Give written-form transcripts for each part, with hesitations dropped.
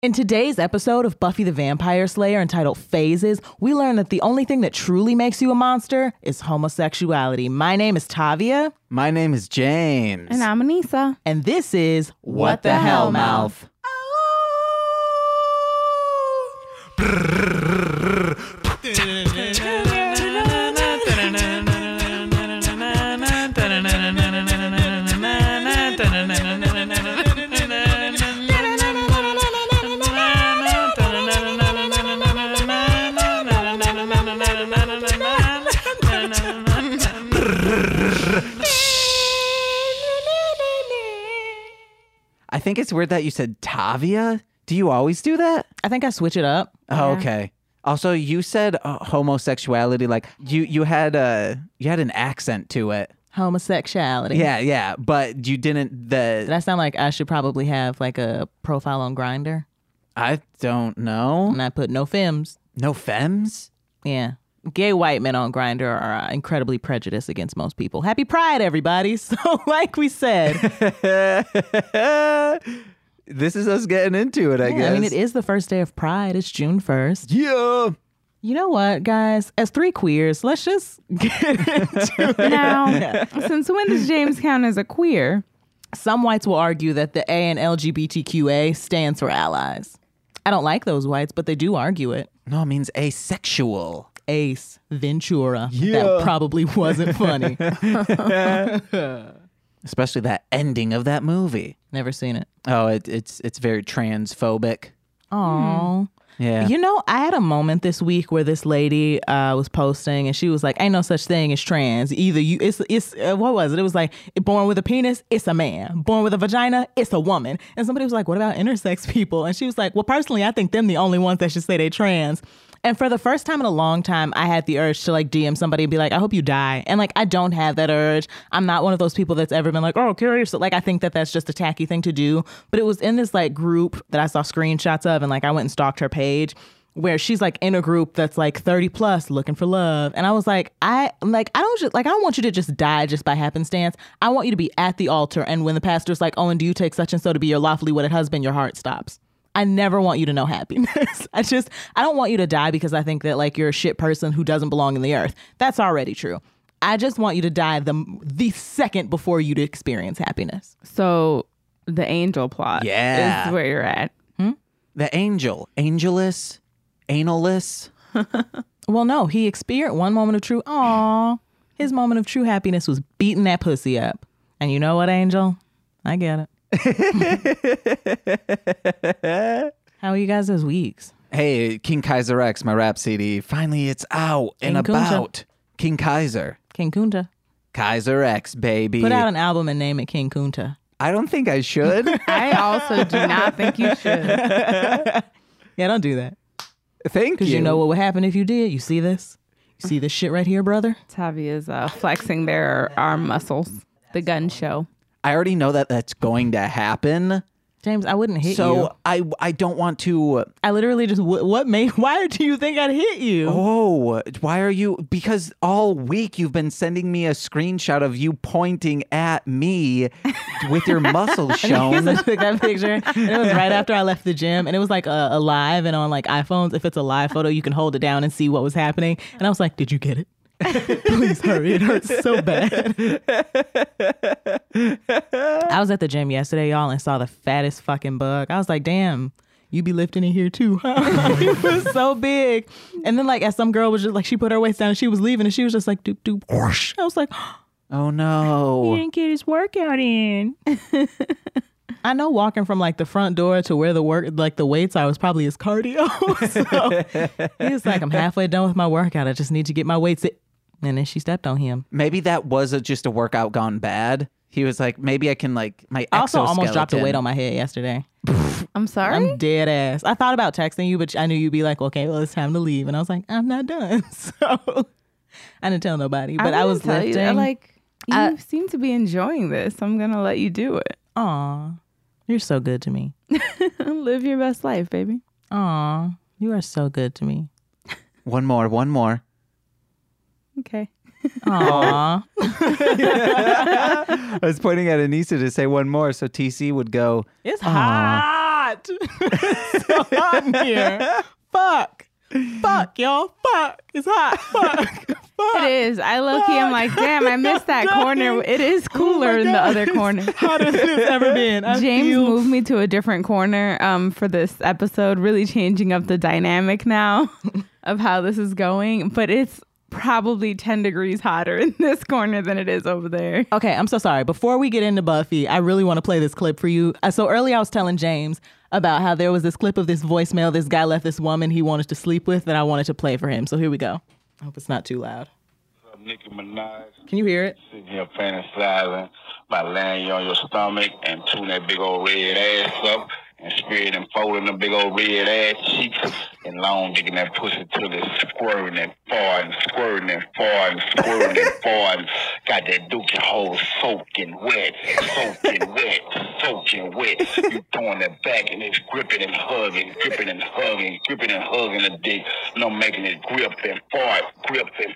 In today's episode of Buffy the Vampire Slayer entitled Phases, we learn that the only thing that truly makes you a monster is homosexuality. My name is Tavia. My name is James. And I'm Anissa. And this is What the Hell Mouth. I think it's weird that you said Tavia. Do you always do that? I think I switch it up. Oh, okay. Also, you said homosexuality, like you had an accent to it. Homosexuality. Yeah, but you didn't. Did I sound like I should probably have like a profile on Grindr? I don't know. And I put no femmes. No femmes? Yeah. Gay white men on Grindr are incredibly prejudiced against most people. Happy Pride, everybody. So like we said. This is us getting into it, I guess. I mean, it is the first day of Pride. It's June 1st. Yeah. You know what, guys? As three queers, let's just get into it. Now, since when does James count as a queer? Some whites will argue that the A in LGBTQA stands for allies. I don't like those whites, but they do argue it. No, it means asexual. Ace Ventura. Yeah. That probably wasn't funny. Especially that ending of that movie. Never seen it. Oh, it's very transphobic. Oh. Yeah. You know, I had a moment this week where this lady was posting and she was like, ain't no such thing as trans. Either you, it's what was it? It was like, born with a penis, it's a man. Born with a vagina, it's a woman. And somebody was like, what about intersex people? And she was like, well, personally, I think them the only ones that should say they trans. And for the first time in a long time, I had the urge to like DM somebody and be like, I hope you die. And like, I don't have that urge. I'm not one of those people that's ever been like, oh, curious. So, like, I think that that's just a tacky thing to do. But it was in this like group that I saw screenshots of and like I went and stalked her page where she's like in a group that's like 30 plus looking for love. And I was like, I don't want you to just die just by happenstance. I want you to be at the altar. And when the pastor's like, oh, and do you take such and so to be your lawfully wedded husband, your heart stops. I never want you to know happiness. I don't want you to die because I think that like you're a shit person who doesn't belong in the earth. That's already true. I just want you to die the second before you to experience happiness. So the angel plot is where you're at. The angel. Angelus. Analus. Well, no, he experienced one moment of true. Aw, his moment of true happiness was beating that pussy up. And you know what, Angel? I get it. How are you guys this weeks? Hey, King Kaiser X, my rap CD. Finally, it's out and about. King Kaiser. King Kunta. Kaiser X, baby. Put out an album and name it King Kunta. I don't think I should. I also do not think you should. Yeah, don't do that. Thank you. Because you know what would happen if you did. You see this? You see this shit right here, brother? Tavia's flexing their arm muscles. The gun show. I already know that that's going to happen. James, I wouldn't hit you. So I don't want to. I literally just, why do you think I'd hit you? Oh, why are you? Because all week you've been sending me a screenshot of you pointing at me with your muscles shown. I took that picture and it was right after I left the gym and it was like a live, and on like iPhones, if it's a live photo, you can hold it down and see what was happening. And I was like, did you get it? Please hurry, it hurts so bad. I was at the gym yesterday, y'all, and saw the fattest fucking bug. I was like, damn, you be lifting in here too, huh? It was so big. And then like as some girl was just like, she put her waist down and she was leaving and she was just like, doop doop. I was like, oh no, he didn't get his workout in. I know walking from like the front door to where the weights are was probably his cardio. So he was like, I'm halfway done with my workout. I just need to get my weights in. And then she stepped on him. Maybe that was just a workout gone bad. He was like, maybe I can like my exoskeleton. I also almost dropped a weight on my head yesterday. I'm sorry? I'm dead ass. I thought about texting you, but I knew you'd be like, okay, well, it's time to leave. And I was like, I'm not done. So I didn't tell nobody, but I was lifting. You seem to be enjoying this. I'm going to let you do it. Aw, you're so good to me. Live your best life, baby. Aw, you are so good to me. One more. Okay. Aw. I was pointing at Anissa to say one more, so TC would go, It's hot. hot. It's so hot in here. Fuck, y'all. Fuck. It's hot. Fuck. It is. I low-key am like, damn, I missed that corner. It is cooler in the other corner. Hotter than it's ever been. James moved me to a different corner for this episode, really changing up the dynamic now of how this is going. But it's probably 10 degrees hotter in this corner than it is over there. Okay, I'm so sorry. Before we get into Buffy, I really want to play this clip for you. So earlier I was telling James about how there was this clip of this voicemail this guy left this woman he wanted to sleep with that I wanted to play for him. So here we go. I hope it's not too loud. Nicki Minaj. Can you hear it? Sitting here fantasizing about laying you on your stomach and tune that big old red ass up and spread and folding the big old red ass cheeks and long digging that pussy till it's squirting and farting, squirting and farting, squirting and farting. Got that dookie hole soaking wet. You throwing that back and it's gripping and hugging, gripping and hugging the dick. No, making it grip and fart, grip and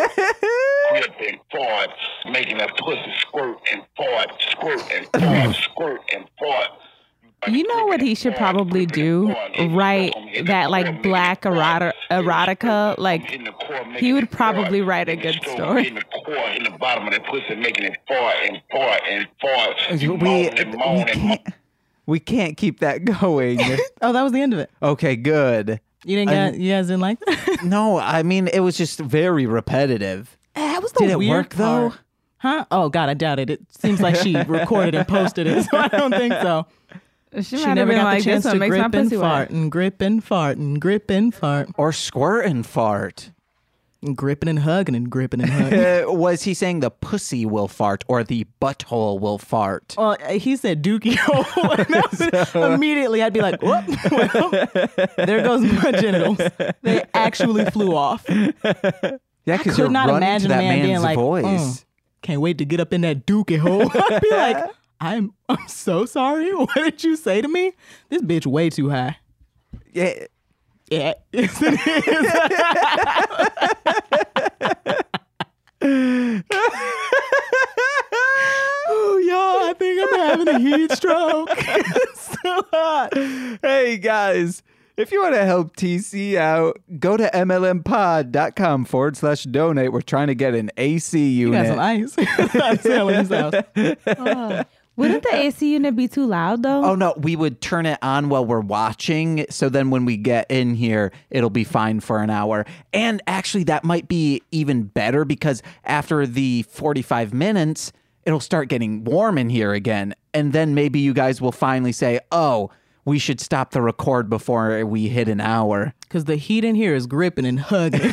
fart, making that pussy squirt and fart, squirt and fart, squirt and fart. You know what he should probably do? Write that like black erotica. Like he would probably write a good story. In the core, in the bottom of that pussy, making it fart and fart and fart. We can't keep that going. Oh, that was the end of it. Okay, good. You guys didn't like that? No, I mean, it was just very repetitive. That was the Did it weird work though? part. Huh? Oh God, I doubt it. It seems like she recorded and posted it, so I don't think so. She She might have never been got like, the chance this to one makes my grip and pussy fart wet. and grip and fart and grip and fart Or squirt and fart. and gripping and hugging and gripping and hugging. Was he saying the pussy will fart or the butthole will fart? Well, he said dookie hole. And that was- immediately, I'd be like, whoop, well, there goes my genitals. They actually flew off. Yeah, I because could you're not running imagine to a that man being man's like, voice. can't wait to get up in that dookie hole. I'd be like, I'm so sorry. What did you say to me? This bitch way too high. Yeah. Yeah. Yes, it is. Oh, y'all, I think I'm having a heat stroke. It's so hot. Hey, guys. If you want to help TC out, go to mlmpod.com/donate. We're trying to get an AC You got unit. some ice. I'm selling his house. Wouldn't the AC unit be too loud though? Oh, no, we would turn it on while we're watching. So then when we get in here, it'll be fine for an hour. And actually, that might be even better because after the 45 minutes, it'll start getting warm in here again. And then maybe you guys will finally say, oh, we should stop the record before we hit an hour. Because the heat in here is gripping and hugging.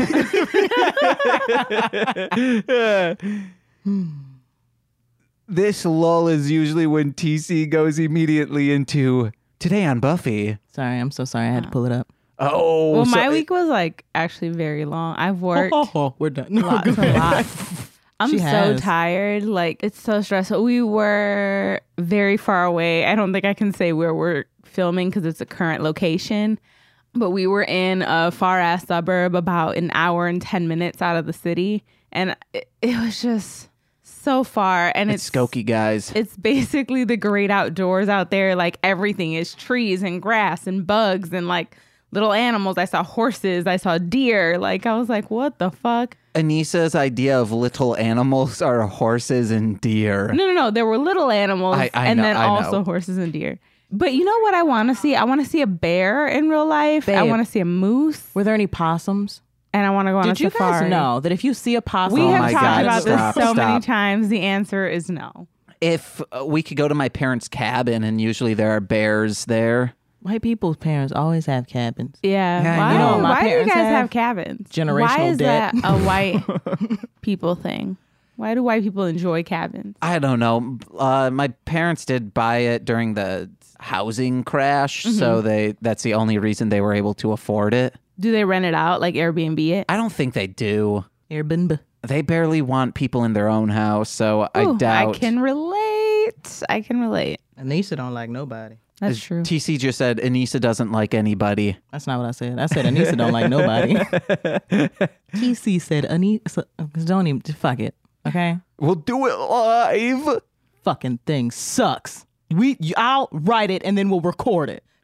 This lull is usually when TC goes immediately into Today on Buffy. Sorry, I'm so sorry. I had to pull it up. Oh, well, so my week was like actually very long. I've worked We're done. lots and lots. I'm She so has. tired. Like, it's so stressful. We were very far away. I don't think I can say where we're filming because it's a current location. But we were in a far-ass suburb about an hour and 10 minutes out of the city. And it was just so far. And it's Skokie, guys. It's basically the great outdoors out there. Like, everything is trees and grass and bugs and, like, little animals. I saw horses. I saw deer. Like, I was like, what the fuck? Anissa's idea of little animals are horses and deer. No. There were little animals I and know, then I know. also horses and deer. But you know what I want to see? I want to see a bear in real life. I Babe. want to see a moose. Were there any possums? And I want to go on Did a you safari. guys know that if you see a possum, We Oh have my talked God, about stop, this so many stop. times. The answer is no. If we could go to my parents' cabin and usually there are bears there. white people's parents always have cabins. Yeah. Yeah, Why, you know what my why do you parents guys have? have cabins? Generational Why is debt. that a white people thing? Why do white people enjoy cabins? I don't know. My parents did buy it during the housing crash, so that's the only reason they were able to afford it. Do they rent it out, like Airbnb it? I don't think they do. Airbnb. They barely want people in their own house, so I Ooh, doubt. I can relate. Anisha don't like nobody. That's true. TC just said Anissa doesn't like anybody. That's not what I said. I said Anissa don't like nobody. TC said Anissa. Don't even fuck it. Okay. We'll do it live. Fucking thing sucks. I'll write it and then we'll record it.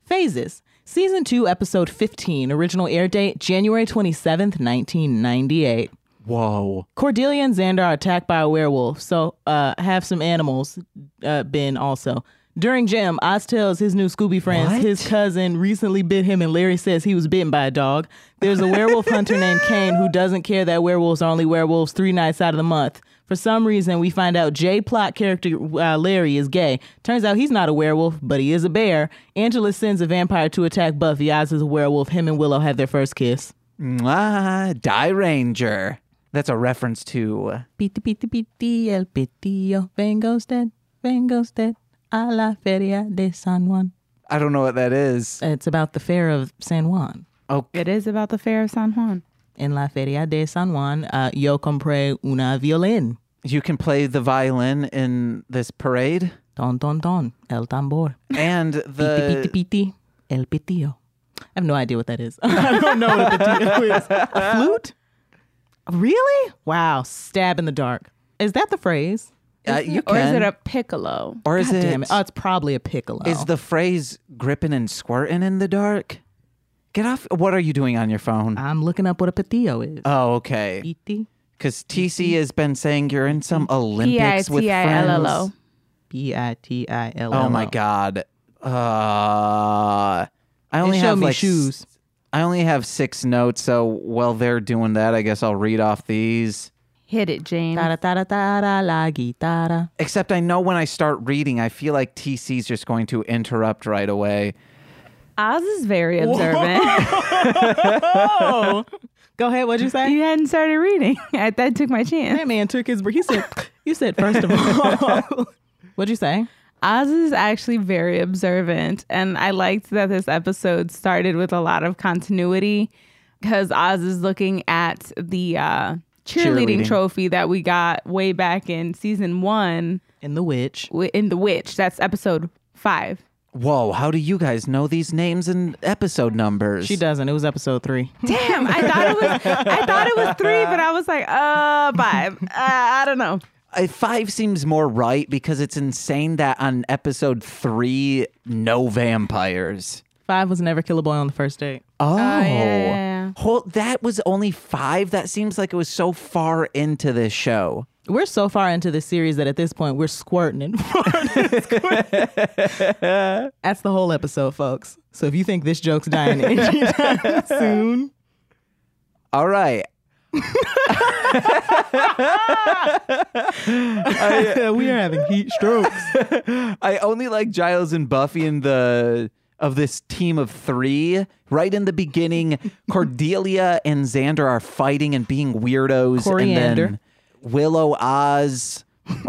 Phases. Season 2, episode 15. Original air date, January 27th, 1998. Whoa. Cordelia and Xander are attacked by a werewolf, so have some animals been also. During gym, Oz tells his new Scooby friends What? his cousin recently bit him and Larry says he was bitten by a dog. There's a werewolf hunter named Kane who doesn't care that werewolves are only werewolves 3 nights out of the month. For some reason, we find out J-Plot character Larry is gay. Turns out he's not a werewolf, but he is a bear. Angela sends a vampire to attack Buffy. Oz is a werewolf. Him and Willow have their first kiss. Mwah, Die Ranger. That's a reference to... Piti, piti, piti, el pitillo. Vengo usted a la feria de San Juan. I don't know what that is. It's about the fair of San Juan. Oh, It is about the Fair of San Juan. En la feria de San Juan, yo compré una violín. you can play the violin in this parade. Ton, ton, ton, el tambor. And Piti, the... piti, piti, el pitillo. I have no idea what that is. I don't know what a pitillo is. A flute? Really? Wow. Stab in the dark. Is that the phrase? you Or is can. it a piccolo? Or is God it... damn it. Oh, it's probably a piccolo. Is the phrase gripping and squirting in the dark? Get off. What are you doing on your phone? I'm looking up what a pitillo is. Oh, okay. Piti, Because TC has been saying you're in some Olympics with P-I-T-I-L-L-O. friends. P-I-T-I-L-L. Oh my God. I only It have showed me like shoes. I only have 6 notes, so while they're doing that, I guess I'll read off these. Hit it, James. Tara, tara, tara, la guitarra. Except I know when I start reading, I feel like TC's just going to interrupt right away. Oz is very observant. Oh. Go ahead. What'd you say? You hadn't started reading. That took my chance. That man took his break. He said, you said first of all. What'd you say? Oz is actually very observant, and I liked that this episode started with a lot of continuity because Oz is looking at the cheerleading trophy that we got way back in season 1 In The Witch. in The Witch. That's episode 5. Whoa, how do you guys know these names and episode numbers? She doesn't. It was episode 3. Damn, I thought it was 3, but I was like, 5. I don't know. 5 seems more right because it's insane that on episode 3, no vampires. 5 was Never Kill a Boy on the First Date. Oh, yeah. That was only 5? That seems like it was so far into this show. We're so far into this series that at this point we're squirting and farting. That's the whole episode, folks. So if you think this joke's dying anytime soon, All right. we are having heat strokes. I only like Giles and Buffy in of this team of 3. Right in the beginning, Cordelia and Xander are fighting and being weirdos. Coriander. And then Willow, Oz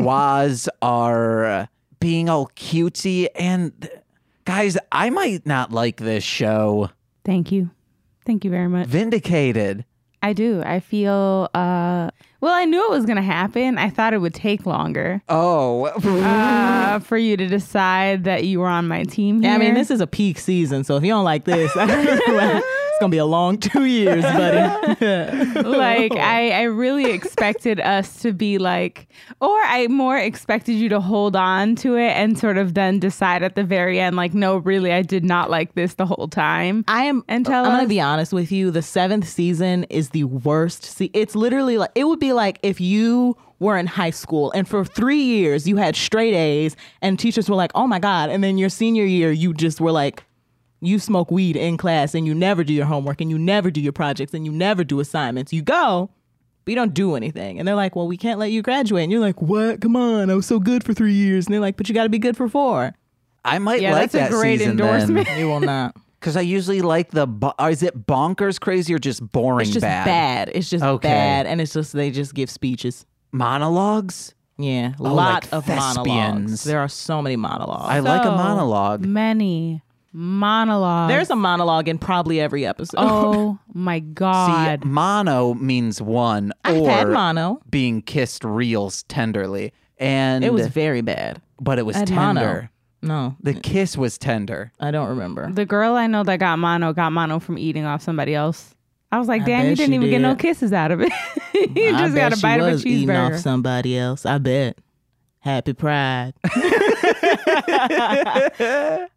are being all cutesy. And guys, I might not like this show. Thank you. Thank you very much. Vindicated. I do. I feel, well, I knew it was going to happen. I thought it would take longer Oh. for you to decide that you were on my team here. Yeah, I mean, this is a peak season, so if you don't like this, it's gonna be a long 2 years, buddy. like, I really expected us to be like, or I more expected you to hold on to it and sort of then decide at the very end, like, no, really, I did not like this the whole time. I'm gonna be honest with you. The 7th season is the worst. It's literally like, it would be like if you were in high school and for 3 years you had straight A's and teachers were like, oh my God. And then your senior year, you just were like, you smoke weed in class and you never do your homework and you never do your projects and you never do assignments. You go, but you don't do anything. And they're like, well, we can't let you graduate. And you're like, what? Come on. I was so good for 3 years. And they're like, but you got to be good for 4. I might Yeah, like that's a that great season endorsement. then. You will not. Because I usually like is it bonkers crazy or just boring It's just bad. It's just Okay. bad. And it's just, they just give speeches. Monologues? Yeah. A Oh, lot like of thespians. monologues. There are so many monologues. I like a So monologue. Many monologues. There's a monologue in probably every episode. Oh my God. See, mono means one I've or had mono. being kissed real tenderly. And It was very bad. but it was I had tender. mono. No, The kiss was tender. I don't remember. The girl I know that got mono from eating off somebody else. I was like, I damn, you bet didn't she even get no did. kisses out of it. You I just got bet a she bite of a was eating off cheeseburger. somebody else. I bet. Happy Pride.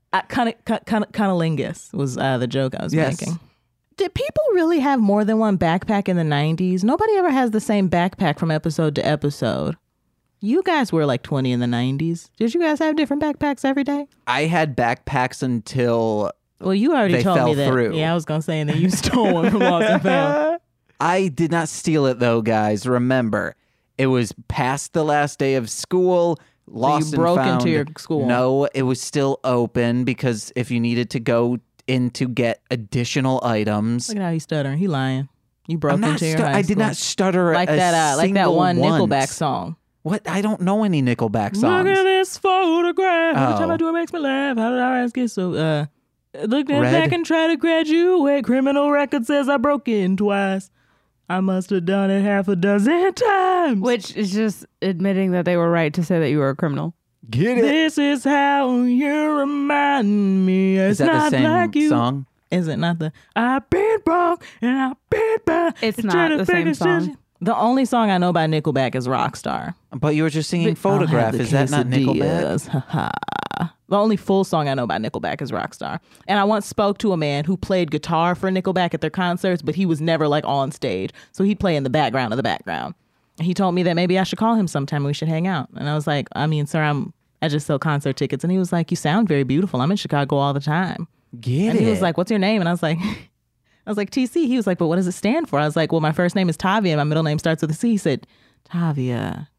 Cunnilingus was the joke I was Yes. making. Did people really have more than one backpack in the 90s? Nobody ever has the same backpack from episode to episode. You guys were like 20 in the 90s. Did you guys have different backpacks every day? I had backpacks until Well, you already They told fell me that. through. Yeah, I was going to say, and then you stole one from Lost and Found. I did not steal it though, guys. Remember, it was past the last day of school. Lost broke and into found. your school. No, it was still open because if you needed to go in to get additional items. Look at how he's stuttering. He lying. You broke I'm not into your stu- high I did school. not stutter like a that single one Nickelback once. song. What? I don't know any Nickelback songs. Look at this photograph. Every time Oh. I do it makes me laugh. How did our ass get so look at Red? back and try to graduate. Criminal record says I broke in twice. I must have done it half a dozen times. Which is just admitting that they were right to say that you were a criminal. Get it? This is how you remind me. It's Is that not the same like you. song? Is it not the I've been broke and I've been bad. It's and not trying to the same figure song. shit. The only song I know by Nickelback is Rockstar. But you were just singing I'll Photograph. have the Is that not Nickelback? quesadillas. Ha ha. The only full song I know by Nickelback is Rockstar. And I once spoke to a man who played guitar for Nickelback at their concerts, but he was never like on stage. So he'd play in the background of the background. And he told me that maybe I should call him sometime and we should hang out. And I was like, I mean, sir, I just sell concert tickets. And he was like, you sound very beautiful. I'm in Chicago all the time. Get And it? he was like, what's your name? And I was like, TC. He was like, but what does it stand for? I was like, well, my first name is Tavia and my middle name starts with a C. He said, Tavia.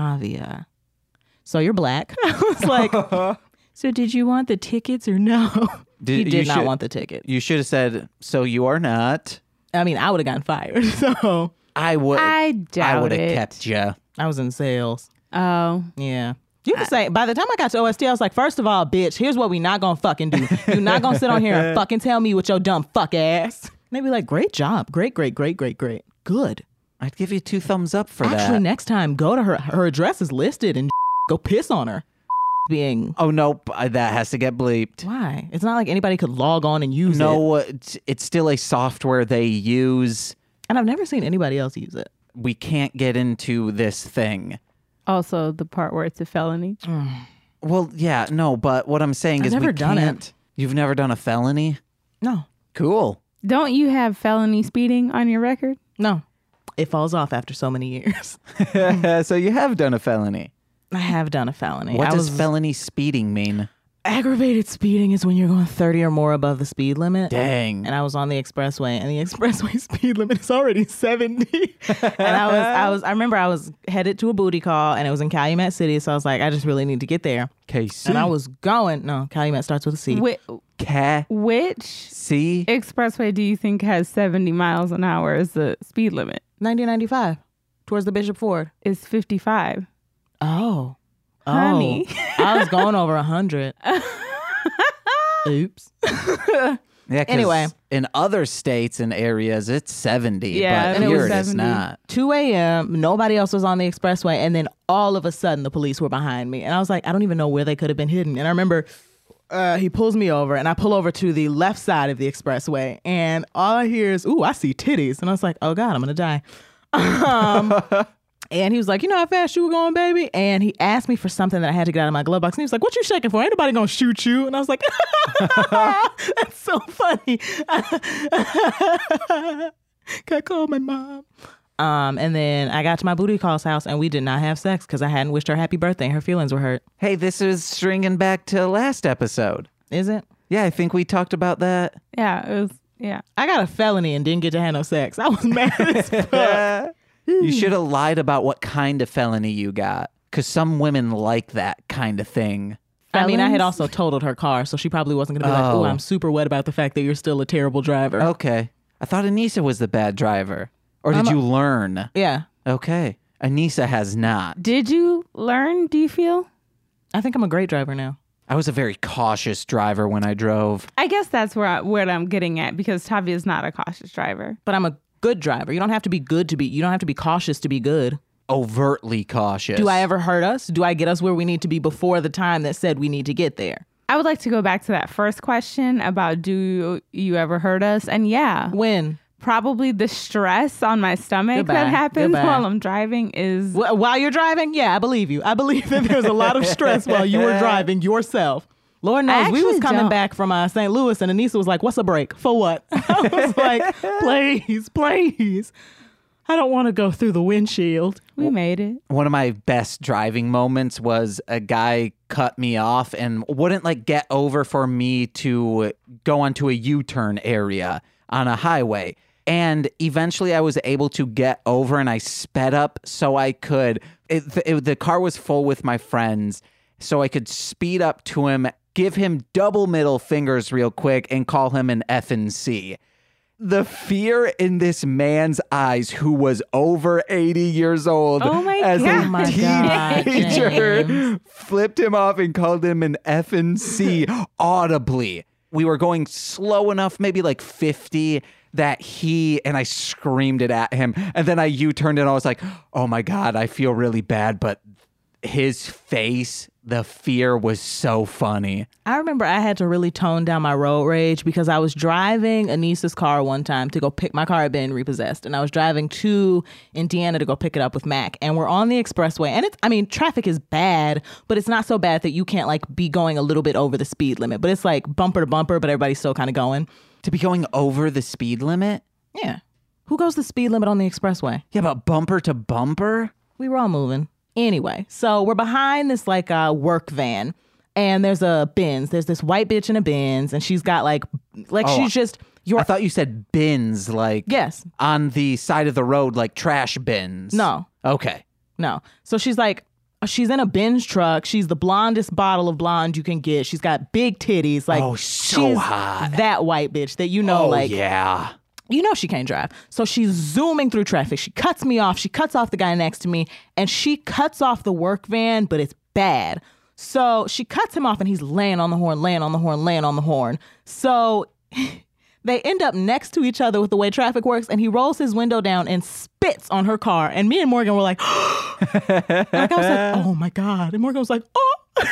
So you're black. I was like, so did you want the tickets or no? He You did not should- want the tickets. You should have said, so you are not. I mean, I would have gotten fired. So I would. I doubt would have it. kept you. I was in sales. Oh. Yeah. You can say, by the time I got to OST, I was like, first of all, bitch, here's what we not gonna fucking do. You're not gonna sit on here and fucking tell me with your dumb fuck ass. And they'd be like, great job. Great. Good. I'd give you 2 thumbs up for Actually, that. next time, go to her. Her address is listed and go piss on her. Being Oh nope, that has to get bleeped. why? It's not like anybody could log on and use it. No, it's still a software they use. And I've never seen anybody else use it. We can't get into this thing. Also, the part where it's a felony. Well, yeah, no, but what I'm saying I've is never we done it. can't. You've never done a felony? No. Cool. Don't you have felony speeding on your record? No. It falls off after so many years. So you have done a felony. I have done a felony. What I does was felony speeding mean? aggravated speeding is when you're going 30 or more above the speed limit. Dang. And I was on the expressway, and the expressway speed limit is already 70. And I remember I was headed to a booty call, and it was in Calumet City, so I was like, I just really need to get there. KC. And I was going. No, Calumet starts with a C. Which C. expressway do you think has 70 miles an hour as the speed limit? 1995 towards the Bishop Ford. It's 55. Oh. Honey. I was going over 100. Oops. Yeah, 'cause Anyway. in other states and areas, it's 70. Yeah, but and it here was it is 70. not. 2 a.m. Nobody else was on the expressway, and then all of a sudden the police were behind me, and I was like, I don't even know where they could have been hidden. And I remember he pulls me over, and I pull over to the left side of the expressway, and all I hear is, "Ooh, I see titties," and I was like, "Oh God, I'm gonna die." And he was like, "You know how fast you were going, baby?" And he asked me for something that I had to get out of my glove box. And he was like, "What you shaking for? Ain't nobody gonna shoot you." And I was like, "That's so funny." Can I call my mom? And then I got to my booty call's house, and we did not have sex because I hadn't wished her happy birthday. And her feelings were hurt. Hey, this is stringing back to last episode. Is it? Yeah, I think we talked about that. Yeah, it was. Yeah. I got a felony and didn't get to have no sex. I was mad as fuck. You should have lied about what kind of felony you got. Because some women like that kind of thing. I mean, I had Felons? also totaled her car, so she probably wasn't going to be like, Oh. "Oh, I'm super wet about the fact that you're still a terrible driver." Okay. I thought Anissa was the bad driver. Or did you learn? Yeah. Okay. Anissa has not. Did you learn, do you feel? I think I'm a great driver now. I was a very cautious driver when I drove. I guess that's where I'm getting at, because Tavia is not a cautious driver. But I'm a good driver. You don't have to be good to be, you don't have to be cautious to be good. Overtly cautious. Do I ever hurt us? Do I get us where we need to be before the time that said we need to get there? I would like to go back to that first question about do you ever hurt us? And yeah, When? probably the stress on my stomach Goodbye. that happens Goodbye. while I'm driving is While you're driving? Yeah, I believe you. I believe that there's a lot of stress while you were driving yourself. Lord knows we was actually coming don't. back from St. Louis, and Anissa was like, "What's a break for what?" I was like, "Please, I don't want to go through the windshield." We made it. One of my best driving moments was a guy cut me off and wouldn't like get over for me to go onto a U-turn area on a highway. And eventually I was able to get over and I sped up so I could, the car was full with my friends, so I could speed up to him, give him double middle fingers real quick and call him an effing C. The fear in this man's eyes, who was over 80 years old, Oh my as God. a Oh my God, teenager, James. flipped him off and called him an effing C audibly. We were going slow enough, maybe like 50, that and I screamed it at him. And then I U-turned and I was like, oh my God, I feel really bad. But his face, the fear was so funny. I remember I had to really tone down my road rage because I was driving Anissa's car one time to go pick, my car had been repossessed, and I was driving to Indiana to go pick it up with Mac, and we're on the expressway, and traffic is bad, but it's not so bad that you can't like be going a little bit over the speed limit, but it's like bumper to bumper, but everybody's still kind of going. To be going over the speed limit? Yeah. Who goes the speed limit on the expressway? Yeah, but bumper to bumper? We were all moving. Anyway, so we're behind this like work van, and there's a Benz. There's this white bitch in a Benz, and she's got like she's just I thought you said bins, like yes, on the side of the road, like trash bins. no, Okay. no. So she's like, she's in a Benz truck. She's the blondest bottle of blonde you can get. She's got big titties. Like, Oh, so she's hot. that white bitch that you know, Oh, like yeah. you know she can't drive. So she's zooming through traffic. She cuts me off. She cuts off the guy next to me, and she cuts off the work van, but it's bad. So she cuts him off, and he's laying on the horn, laying on the horn, laying on the horn. So they end up next to each other with the way traffic works, and he rolls his window down and spits on her car. And me and Morgan were like, like I was like, oh my God. And Morgan was like, oh.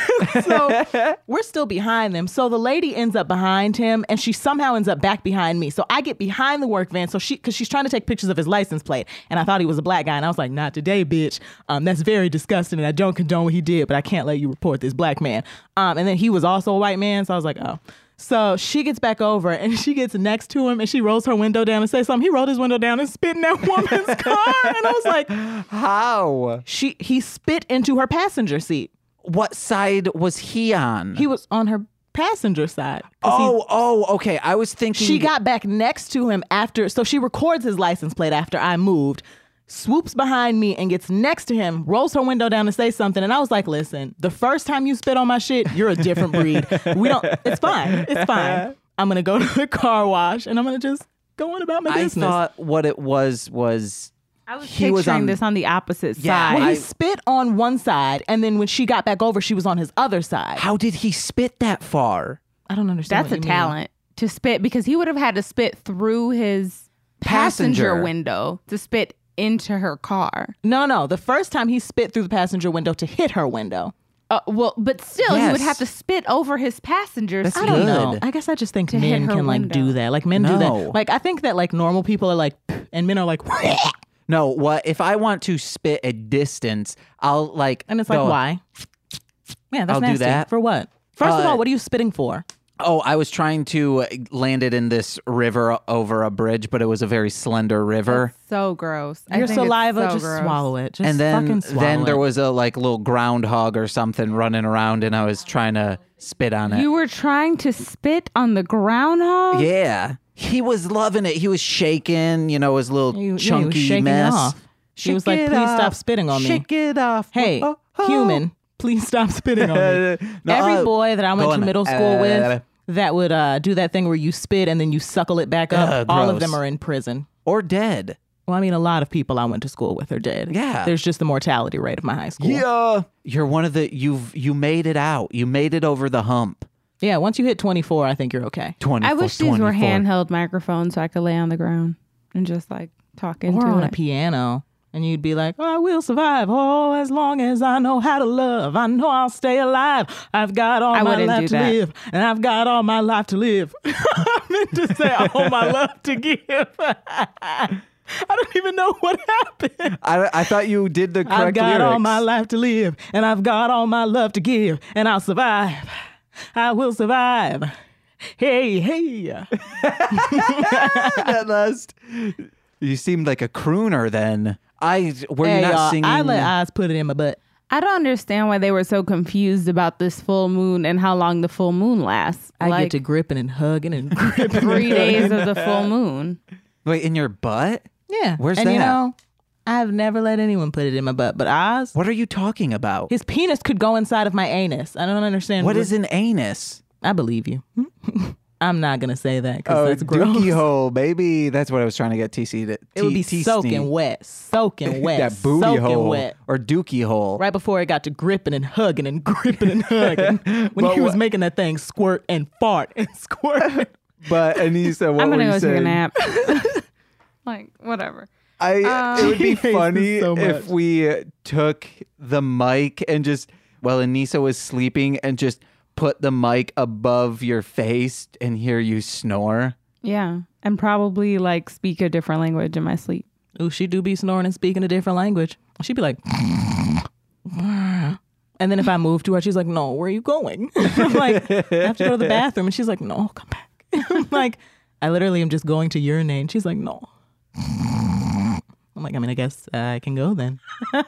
So we're still behind them. So the lady ends up behind him, and she somehow ends up back behind me. So I get behind the work van. So because she's trying to take pictures of his license plate, and I thought he was a black guy, and I was like, not today, bitch. That's very disgusting, and I don't condone what he did, but I can't let you report this black man. And then he was also a white man, so I was like, oh. So she gets back over, and she gets next to him, and she rolls her window down and says something. He rolled his window down and spit in that woman's car, and I was like, How? he spit into her passenger seat. What side was he on? He was on her passenger side. 'Cause Okay. I was thinking. she got back next to him after, so she records his license plate after I moved, swoops behind me and gets next to him, rolls her window down to say something. And I was like, listen, the first time you spit on my shit, you're a different breed. It's fine. It's fine. I'm going to go to the car wash, and I'm going to just go on about my business. I thought what it was I was He was picturing on- this on the opposite Yeah, side. Well, he spit on one side, and then when she got back over, she was on his other side. how did he spit that far? I don't understand. That's what a you mean. talent to spit, because he would have had to spit through his Passenger. passenger window to spit into her car. No. The first time he spit through the passenger window to hit her window. Well, but still, he would Yes. have to spit over his passengers. That's I don't know. Good. I guess I just think To hit men her can like window. do that. Like men do No. that. Like I think that like normal people are like, and men are like, No, what if I want to spit a distance, I'll like and it's like, go, why? Yeah, that's I'll do nasty. that. For what? First of Uh, all, what are you spitting for? Oh, I was trying to land it in this river over a bridge, but it was a very slender river. So gross. I Your think it's saliva, so just gross. swallow it. Just And fucking swallow then there it. was a like little groundhog or something running around, and I was trying to spit on it. You were trying to spit on the groundhog? Yeah, he was loving it. He was shaking, his little he was chunky shaking it mess. off. He was Shake like, it please stop off. spitting on me. Shake it off. Hey, Oh, oh. human, please stop spitting on me. No, Every boy that I went go to on. middle school with that would do that thing where you spit and then you suckle it back up, all of gross. them are in prison. Or dead. Well, I mean, a lot of people I went to school with are dead. Yeah. There's just the mortality rate of my high school. Yeah, you're one of the you made it out. You made it over the hump. Yeah, once you hit 24, I think you're okay. 24, I wish these were 24. handheld microphones so I could lay on the ground and just like talk into Or on a it. piano. And you'd be like, I will survive. Oh, as long as I know how to love. I know I'll stay alive. I've got all I my wouldn't life do to that. live. And I've got all my life to live. I meant to say all my love to give. I don't even know what happened. I thought you did the correct I've got lyrics. all my life to live. And I've got all my love to give. And I'll survive. I will survive. Hey, hey. That last. You seemed like a crooner then. Were you Hey, not y'all, singing? I let Oz put it in my butt. I don't understand why they were so confused about this full moon and how long the full moon lasts. I Like get to gripping and hugging and gripping. 3 days of the full moon. Wait, in your butt? Yeah. Where's and that? you know, I've never let anyone put it in my butt, but Oz, What are you talking about? his penis could go inside of my anus. I don't understand. What is an anus? I believe you. I'm not going to say that because that's gross. dookie hole, baby. That's what I was trying to get TC to. It would be soaking wet, soaking wet, That booty soaking hole wet. or dookie hole. Right before it got to gripping and hugging and gripping and hugging. When But he was what- making that thing squirt and fart and squirt. But Anissa, what I'm were gonna you go take a saying? nap. Like, whatever. It would be He hates this funny so if much. we took the mic and just, while Anissa was sleeping, and just put the mic above your face and hear you snore. Yeah. And probably like speak a different language in my sleep. Ooh, she do be snoring and speaking a different language. She'd be like, and then if I move to her, she's like, no, where are you going? I'm like, I have to go to the bathroom. And she's like, no, come back. I'm like, I literally am just going to urinate. And she's like, no. I'm like, I mean, I guess I can go then.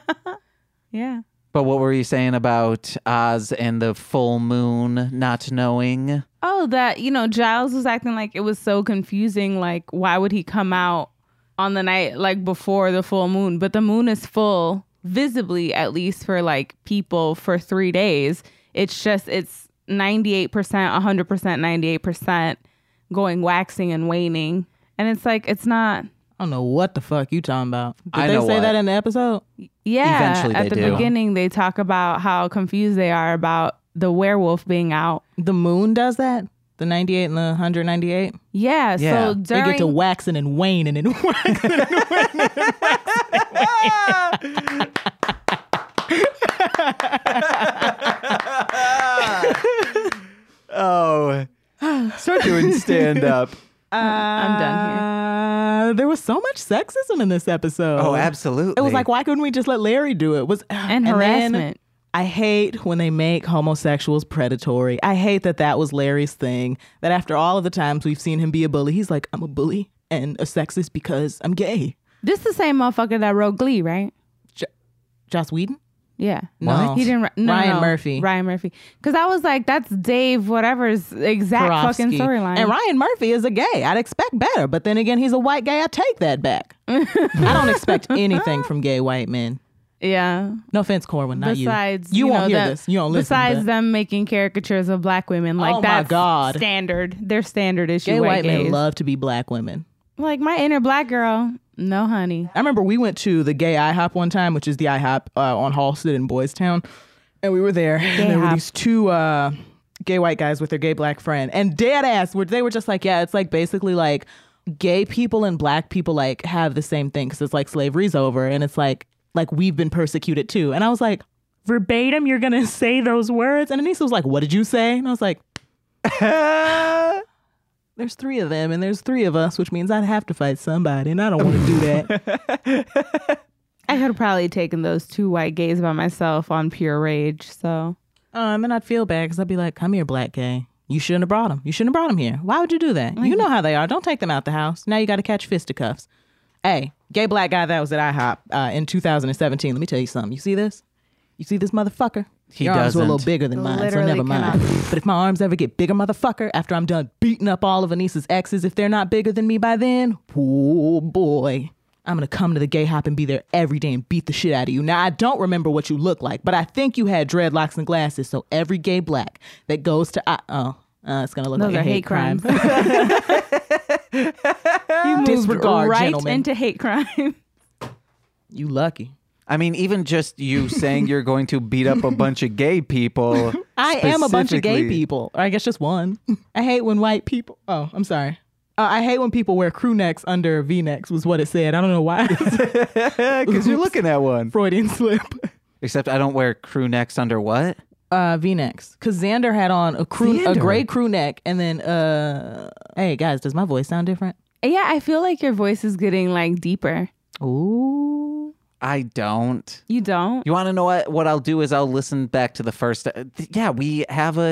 Yeah. But what were you saying about Oz and the full moon not knowing? Oh, that, Giles was acting like it was so confusing. Like, why would he come out on the night, like, before the full moon? But the moon is full, visibly, at least for, like, people for 3 days. It's just, it's 98%, 100%, 98% going waxing and waning. And it's like, it's not... I don't know what the fuck you talking about. Did I they know say what. that in the episode? Yeah, Eventually at they the do. beginning, they talk about how confused they are about the werewolf being out. The moon does that? The 98 and the 198? Yeah, Yeah. so They during... get to waxing and waning and waxing and waning and Oh, start doing stand up. I'm done here. There was so much sexism in this episode. Oh, absolutely. It was like, why couldn't we just let Larry do it? And then harassment. I hate when they make homosexuals predatory. I hate that was Larry's thing. That after all of the times we've seen him be a bully, he's like, I'm a bully and a sexist because I'm gay. This the same motherfucker that wrote Glee, right? Joss Whedon? Yeah. No. He didn't. Ryan Murphy. Ryan Murphy. Because I was like, that's Dave whatever's exact fucking Karofsky. storyline. And Ryan Murphy is a gay. I'd expect better. But then again, he's a white gay. I take that back. I don't expect anything from gay white men. Yeah. No offense, Corwin, not Besides, you. You won't hear them- this. You don't listen. Besides but them making caricatures of black women, like Oh my that's God. standard. Their standard issue. gay white men gays. love to be black women. Like my inner black girl. No, honey. I remember we went to the gay IHOP one time, which is the IHOP on Halsted in Boys Town. And we were there. And there were IHOP. these two gay white guys with their gay black friend. And dead ass, they were just like, yeah, it's like basically like gay people and black people like have the same thing because it's like slavery's over. And it's like we've been persecuted too. And I was like, verbatim, you're going to say those words? And Anissa was like, what did you say? And I was like, there's 3 of them and there's 3 of us, which means I'd have to fight somebody. And I don't want to do that. I could have probably taken those 2 white gays by myself on pure rage. So And then I'd feel bad because I'd be like, come here, black gay. You shouldn't have brought him. You shouldn't have brought him here. Why would you do that? You know how they are. Don't take them out the house. Now you got to catch fisticuffs. Hey, gay black guy that was at IHOP in 2017. Let me tell you something. You see this? You see this motherfucker? He Your arms were a little doesn't. bigger than mine, so Literally never mind. But if my arms ever get bigger, motherfucker, after I'm done beating up all of Anissa's exes, if they're not bigger than me by then, oh boy. I'm going to come to the gay hop and be there every day and beat the shit out of you. Now, I don't remember what you look like, but I think you had dreadlocks and glasses. So every gay black that goes to, it's going to look those like are a hate crime. you moved Disregard, right gentlemen. into hate crime. You lucky. I mean, even just you saying you're going to beat up a bunch of gay people. I am a bunch of gay specifically- people. Or I guess just one. I hate when white people, I'm sorry. I hate when people wear crew necks under V-necks was what it said. I don't know why. Because you're looking at one. Freudian slip. Except I don't wear crew necks under what? V-necks. Because Xander had on a Xander? gray crew neck. And then, hey guys, does my voice sound different? Yeah, I feel like your voice is getting like deeper. Ooh. I don't. You don't? You want to know what? What I'll do is I'll listen back to the first. Yeah, we have a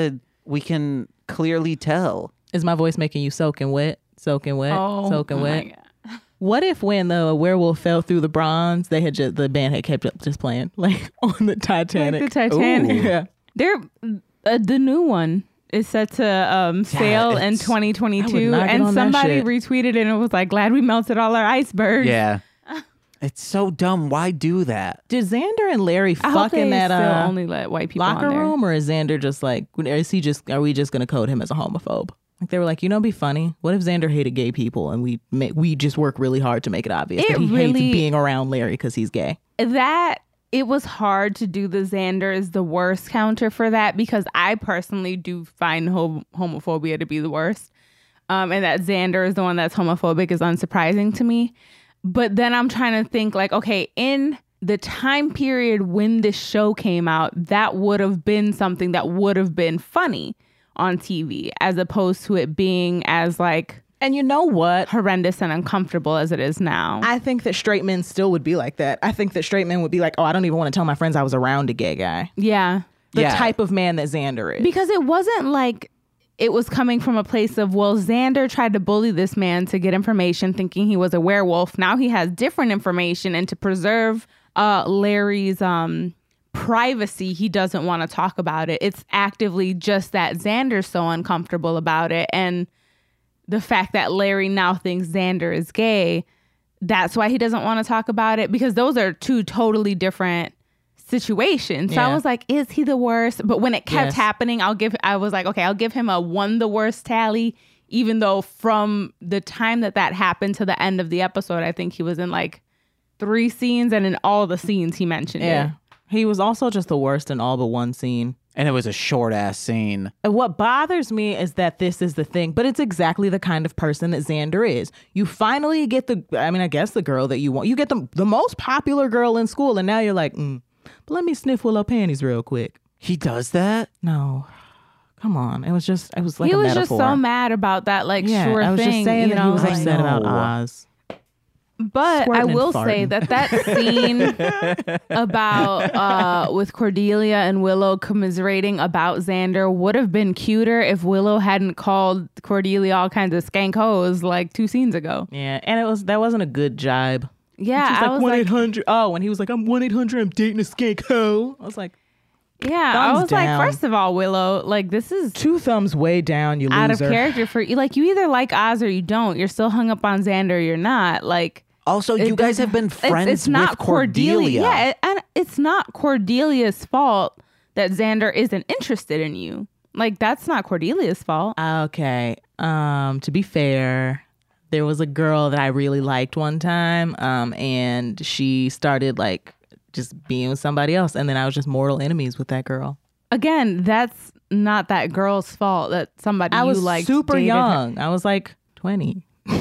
we can clearly tell. Is my voice making you soaking wet? Soaking wet? Soaking wet? My God. What if when the werewolf fell through the bronze, the band had kept up just playing like on the Titanic? Like the Titanic. Yeah. They're the new one is set to sail in it's- 2022, I would not get and on that somebody shit. retweeted it and it was like, "Glad we melted all our icebergs." Yeah. It's so dumb. Why do that? Did Xander and Larry I hope fuck in they that still only let white people locker on there. room, or is Xander just like, are we just gonna code him as a homophobe? Like they were like, it'd be funny. What if Xander hated gay people and we just work really hard to make it obvious that he hates being around Larry because he's gay? That it was hard to do the Xander is the worst counter for that, because I personally do find homophobia to be the worst. And that Xander is the one that's homophobic is unsurprising to me. But then I'm trying to think like, okay, in the time period when this show came out, that would have been something that would have been funny on TV, as opposed to it being as like, And you know what? horrendous and uncomfortable as it is now. I think that straight men still would be like that. I think that straight men would be like, oh, I don't even want to tell my friends I was around a gay guy. Yeah. The Yeah. type of man that Xander is. Because it wasn't like it was coming from a place of, well, Xander tried to bully this man to get information thinking he was a werewolf. Now he has different information, and to preserve Larry's privacy, he doesn't want to talk about it. It's actively just that Xander's so uncomfortable about it. And the fact that Larry now thinks Xander is gay, that's why he doesn't want to talk about it, because those are two totally different situations. So I Yeah. was like, is he the worst? But when it kept Yes. happening, I was like, okay, I'll give him a one the worst tally, even though from the time that happened to the end of the episode, I think he was in like 3 scenes, and in all the scenes he mentioned yeah. it. He was also just the worst in all but one scene. And it was a short ass scene. And what bothers me is that this is the thing, but it's exactly the kind of person that Xander is. You finally get I guess the girl that you want. You get the most popular girl in school, and now you're like, but let me sniff Willow panties real quick. He does that? No. Come on. It was like He a was metaphor. just so mad about that, like, yeah, sure I was thing. just saying you that know, he was like- upset about No. Oz. But Squirting I and will say farting. that scene about with Cordelia and Willow commiserating about Xander would have been cuter if Willow hadn't called Cordelia all kinds of skank hoes like 2 scenes ago. Yeah, and that wasn't a good jibe. Yeah, She's I like was like, 1-800. Oh, when he was like, I'm 1-800, I'm dating a skank hoe. I was like, yeah, I thumbs was down. like, first of all, Willow, like this is 2 thumbs way down, you out loser. of character for you. Like you either like Oz or you don't. You're still hung up on Xander. Or you're not. Like. Also, It you guys have been doesn't- friends it's not with Cordelia. Yeah, and it's not Cordelia's fault that Xander isn't interested in you. Like that's not Cordelia's fault. Okay. To be fair, there was a girl that I really liked one time, and she started like just being with somebody else, and then I was just mortal enemies with that girl. Again, that's not that girl's fault that somebody I was you liked super dated her. young. I was like 20.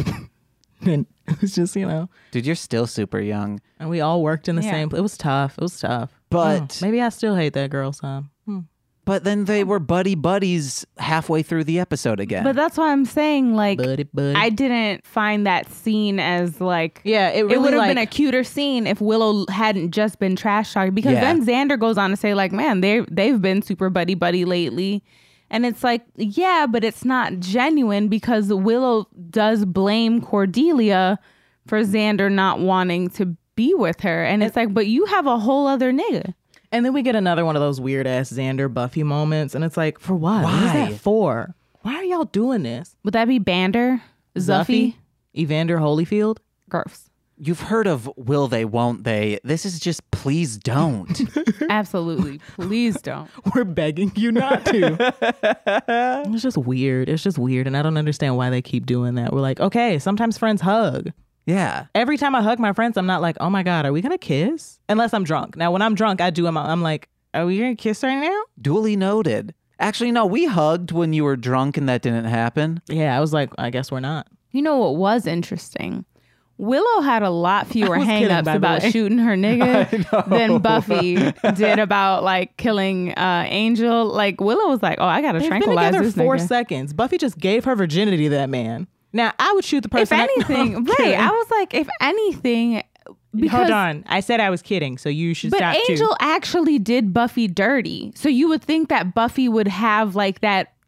And it was just, Dude, you're still super young. and we all worked in the Yeah. same place. It was tough. It was tough. But Maybe I still hate that girl some. but then they were buddies halfway through the episode again. But that's why I'm saying, like, Buddy. I didn't find that scene as like. Yeah, it It really would have been a like, cuter scene if Willow hadn't just been trash talking, because Yeah. then Xander goes on to say like, man, they've been super buddy lately. And it's like, yeah, but it's not genuine, because Willow does blame Cordelia for Xander not wanting to be with her. And it's like, but you have a whole other nigga. and then we get another one of those weird ass Xander Buffy moments, and it's like, for what? What is Why? that for? Why are y'all doing this? Would that be Bander? Zuffy? Evander Holyfield? Gross. You've heard of will they, won't they? This is just please don't. Absolutely. Please don't. We're begging you not to. It's just weird. It's just weird. And I don't understand why they keep doing that. We're like, okay, sometimes friends hug. Yeah. Every time I hug my friends, I'm not like, oh my God, are we going to kiss? Unless I'm drunk. Now, when I'm drunk, I'm like, are we going to kiss right now? Duly noted. Actually, no, we hugged when you were drunk and that didn't happen. Yeah, I was like, I guess we're not. You know what was interesting? Willow had a lot fewer I was kidding, hang-ups by the about way. shooting her nigga than Buffy did about like killing Angel. Like Willow was like, "Oh, I gotta They've been tranquilize together this 4 nigga." seconds. Buffy just gave her virginity to that man. Now, I would shoot the If person. anything, I'm right? kidding. I was like, if anything, because Hold on. I said I was kidding, so you should but stop Angel too. actually did Buffy dirty, so you would think that Buffy would have like that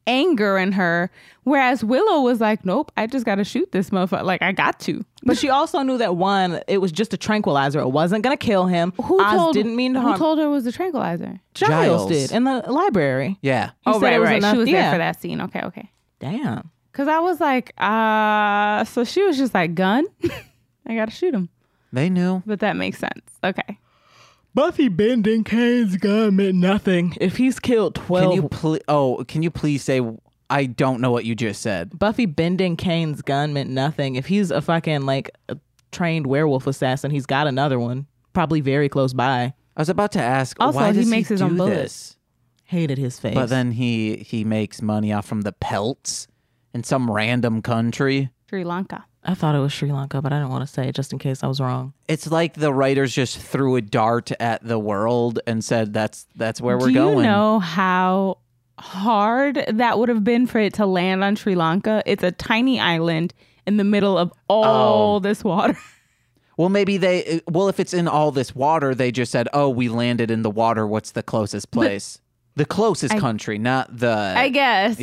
anger in her. Whereas Willow was like, nope, I just got to shoot this motherfucker. Like, I got to. But she also knew that one, it was just a tranquilizer. It wasn't going to kill him. Oz didn't mean to harm. Who told her it was a tranquilizer? Giles did in the library. Yeah. He said it was enough- She was yeah. there for that scene. Okay. Damn. Because I was like, so she was just like, gun? I got to shoot him. They knew. But that makes sense. Okay. Buffy bending Kane's gun meant nothing. If he's killed 12... Can you please say... I don't know what you just said. Buffy bending Kane's gun meant nothing. If he's a fucking, like, a trained werewolf assassin, he's got another one. Probably very close by. I was about to ask, Also, why he does makes his own do bullets. this? Hated his face. But then he makes money off from the pelts in some random country. Sri Lanka. I thought it was Sri Lanka, but I didn't want to say it just in case I was wrong. It's like the writers just threw a dart at the world and said, that's where we're Do going. you know how hard that would have been for it to land on Sri Lanka? It's a tiny island in the middle of all this water. Well, maybe if it's in all this water, they just said, oh, we landed in the water. What's the closest place? The closest country, not the... I guess.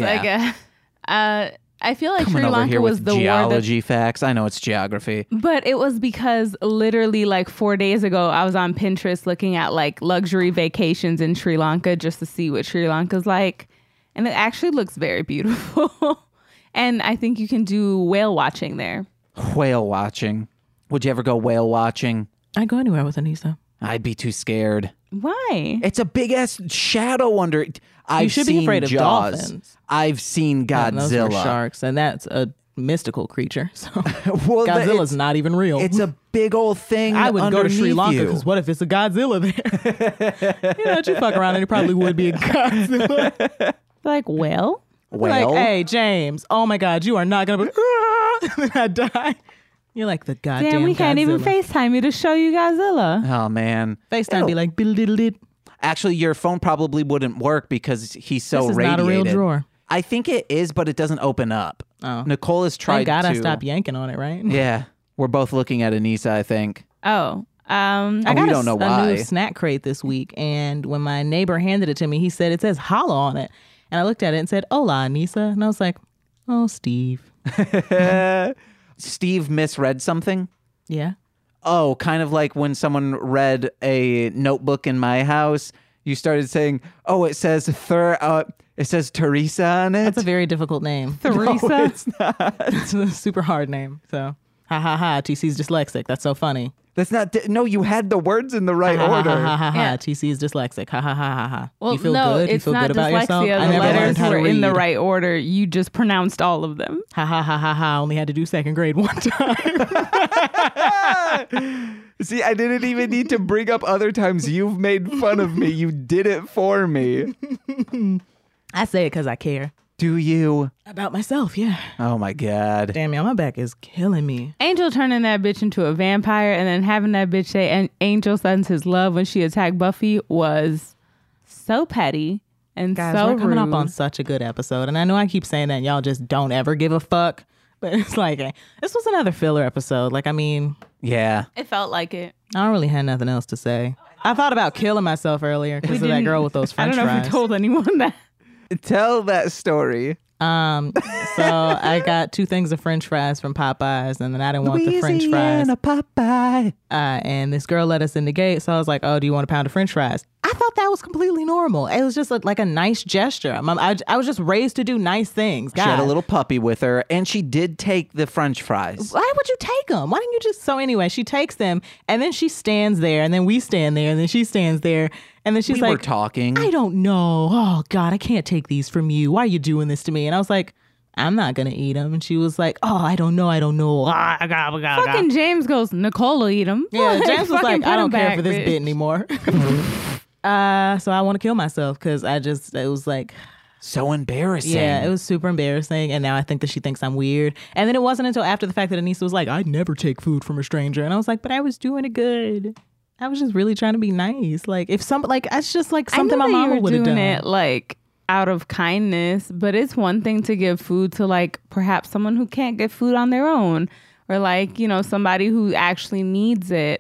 I feel like Coming Sri over Lanka here was with the war geology facts. I know it's geography. but it was because literally like 4 days ago, I was on Pinterest looking at like luxury vacations in Sri Lanka just to see what Sri Lanka's like. And it actually looks very beautiful. And I think you can do whale watching there. Whale watching. Would you ever go whale watching? I'd go anywhere with Anissa. I'd be too scared. Why? It's a big ass shadow under it. I've should be seen afraid of Jaws. dolphins. I've seen And those are Godzilla. sharks, and that's a mystical creature. So Well, Godzilla's not even real. It's a big old thing. I would go to Sri underneath Lanka you. because what if it's a Godzilla there? You know, you fuck around and it probably would be a Godzilla. Like, well, Whale? Like, hey, James, oh my God, you are not going to be... and then I die. You're like the goddamn damn, we can't even Godzilla. FaceTime you to show you Godzilla. Oh man. FaceTime be like, biddle-diddle-did. Actually, your phone probably wouldn't work because he's so This is radiated. not a real drawer. I think it is, but it doesn't open up. Oh. Nicole has tried Thank God to. I stopped yanking on it, right? Yeah. We're both looking at Anissa, I think. Oh, I we got don't know a why. new snack crate this week, and when my neighbor handed it to me, he said it says holla on it. And I looked at it and said, hola, Anissa. And I was like, oh, Steve. Steve misread something. Yeah. Oh, kind of like when someone read a notebook in my house, you started saying, oh, it says Teresa on it. That's a very difficult name. Teresa. It's not. It's a super hard name. So, ha ha ha. TC's dyslexic. That's so funny. That's not. No, you had the words in the right Ha ha order. ha ha ha. Yeah. TC's dyslexic. Ha ha ha ha ha. well, you feel no, good? You it's feel not good about yourself? dyslexia. I The never letters learned how to were in the read. right order. You just pronounced all of them. Ha ha ha ha ha. Only had to do second grade one time. See, I didn't even need to bring up other times you've made fun of me. You did it for me. I say it because I care. Do you? About myself, yeah. Oh my God. Damn, y'all, my back is killing me. Angel turning that bitch into a vampire and then having that bitch say and Angel sends his love when she attacked Buffy was so petty and Guys, so we're coming up rude. on such a good episode. And I know I keep saying that and y'all just don't ever give a fuck. But it's like, this was another filler episode. Like, I mean, Yeah. It felt like it. I don't really have nothing else to say. I thought about killing myself earlier because of that girl with those French I don't know fries. if we told anyone that. Tell that story. So I got 2 things of French fries from Popeyes, and then I didn't want the French fries. Louisiana Popeye. And this girl let us in the gate, so I was like, "Oh, do you want a pound of French fries?" I thought that was completely normal. It was just like a nice gesture. I was just raised to do nice things. She had a God. little puppy with her, and she did take the French fries. Why would you take them? Why didn't you just? So anyway, she takes them, and then she stands there, and then we stand there, and then she stands there, and then she's We like, were talking. I don't know. Oh God, I can't take these from you. Why are you doing this to me? And I was like, I'm not gonna eat them. And she was like, oh, I don't know. Fucking James goes, Nicole will eat him. Yeah, James was like, I don't care for this bitch. bit anymore. So I want to kill myself because it was like, So embarrassing. yeah, it was super embarrassing. And now I think that she thinks I'm weird. And then it wasn't until after the fact that Anissa was like, I'd never take food from a stranger. And I was like, but I was doing it good. I was just really trying to be nice. Like if it's just like something my I know that mama you were would have doing done. it like out of kindness, but it's one thing to give food to like perhaps someone who can't get food on their own, or like, you know, somebody who actually needs it.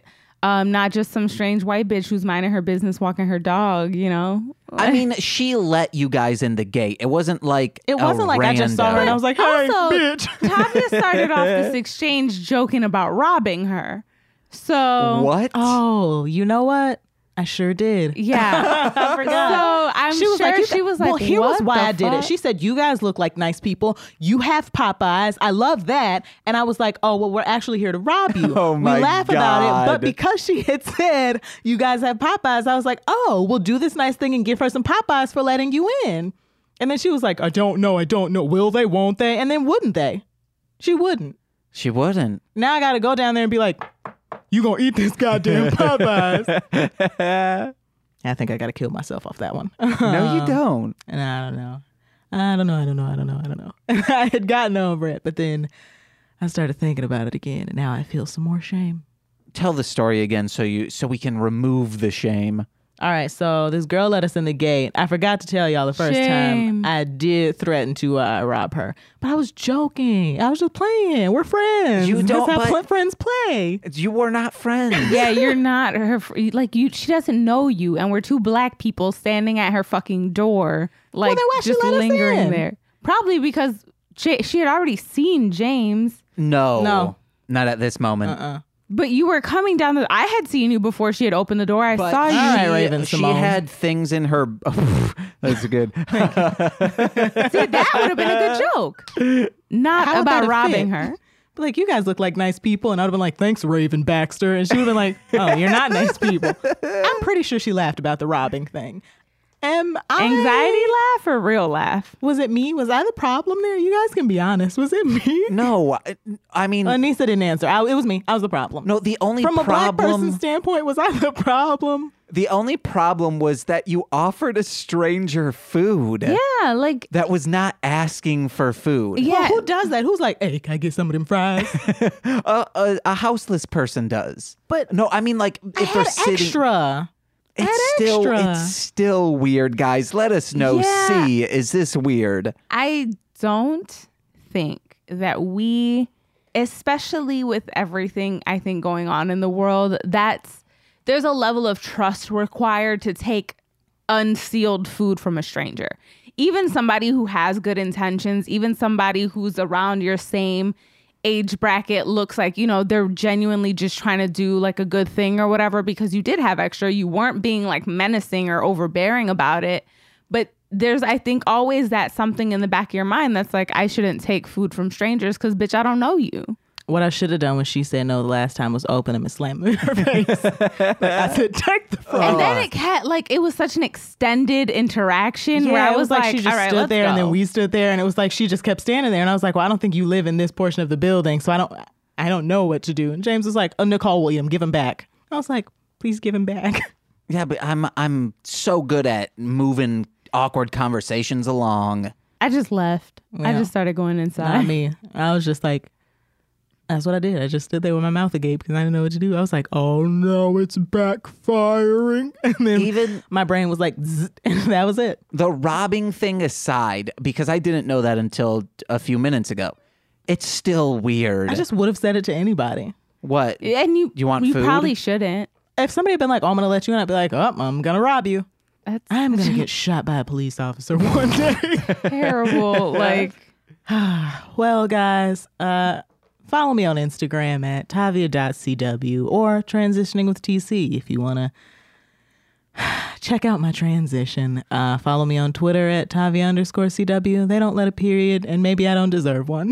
Not just some strange white bitch who's minding her business, walking her dog, you know? I mean, she let you guys in the gate. It wasn't like I just saw her and I was like, hey, also, bitch. Tavia started off this exchange joking about robbing her. So What? Oh, you know what? I sure did. yeah, I forgot. so I'm sure she was like, well, here was "What why the I did it. fuck?" She said, you guys look like nice people. You have Popeyes. I love that. And I was like, oh, well, we're actually here to rob you. Oh, my we laugh about it. God. But because she had said, you guys have Popeyes, I was like, oh, we'll do this nice thing and give her some Popeyes for letting you in. And then she was like, I don't know. Will they, won't they? And then wouldn't they? She wouldn't. She wouldn't. Now I got to go down there and be like, you gonna eat this goddamn Popeyes. I think I got to kill myself off that one. No, you don't. And I don't know. I don't know. I had gotten over it, but then I started thinking about it again, and now I feel some more shame. Tell the story again so we can remove the shame. All right, so this girl let us in the gate. I forgot to tell y'all the first Shame. time I did threaten to rob her, but I was joking. I was just playing. We're friends. You don't- That's how but- friends play. You were not friends. Yeah, you're not her. She doesn't know you, and we're two black people standing at her fucking door, like then why she just let us lingering in? there. Probably because she had already seen James, No. Not at this moment. but you were coming down the. I had seen you before she had opened the door. I But saw you. All right, Raven she Simone. had things in her. That's good. See, that would have been a good joke. Not How would that about have robbing fit? her. But like, you guys look like nice people, and I'd have been like, thanks, Raven Baxter. And she would have been like, oh, you're not nice people. I'm pretty sure she laughed about the robbing thing. Anxiety laugh or real laugh? Was it me? Was I the problem there? You guys can be honest. Was it me? No, I mean, Anissa didn't answer. It was me. I was the problem. no. The only From a black problem. person's standpoint, was I the problem? The only problem was that you offered a stranger food. Yeah, like That was not asking for food. yeah. Well, who does that? Who's like, hey, can I get some of them fries? A houseless person does. But no, I mean, like I if they're had sitting. extra. It's still weird, guys. Let us know. Yeah. See, is this weird? I don't think that we, especially with everything I think going on in the world, there's a level of trust required to take unsealed food from a stranger. Even somebody who has good intentions, even somebody who's around your same age bracket, looks like, you know, they're genuinely just trying to do like a good thing or whatever, because you did have extra. You weren't being like menacing or overbearing about it. But there's, I think, always that something in the back of your mind that's like, I shouldn't take food from strangers because, bitch, I don't know you. What I should have done when she said no the last time was open him and slam him in her face. Like, I said, take the phone. And then it was such an extended interaction where I was like, she just all right, stood let's there, and go. then we stood there, and it was like she just kept standing there, and I was like, well, I don't think you live in this portion of the building, so I don't know what to do. And James was like, oh, Nicole William, give him back. I was like, please give him back. Yeah, but I'm so good at moving awkward conversations along. I just left. I Yeah. just started going inside. Not me. I was just like, that's what I did. I just stood there with my mouth agape because I didn't know what to do. I was like, oh no, it's backfiring. And then Even- my brain was like, zzz, and that was it. The robbing thing aside, because I didn't know that until a few minutes ago, it's still weird. I just would have said it to anybody. What? And you want food? probably shouldn't. If somebody had been like, oh, I'm going to let you in, I'd be like, oh, I'm going to rob you. That's I'm going to get shot by a police officer one day. terrible. Like, Well, guys, follow me on Instagram at tavia.cw or transitioning with TC if you want to check out my transition. Follow me on Twitter at Tavia_CW. They don't let a period, and maybe I don't deserve one.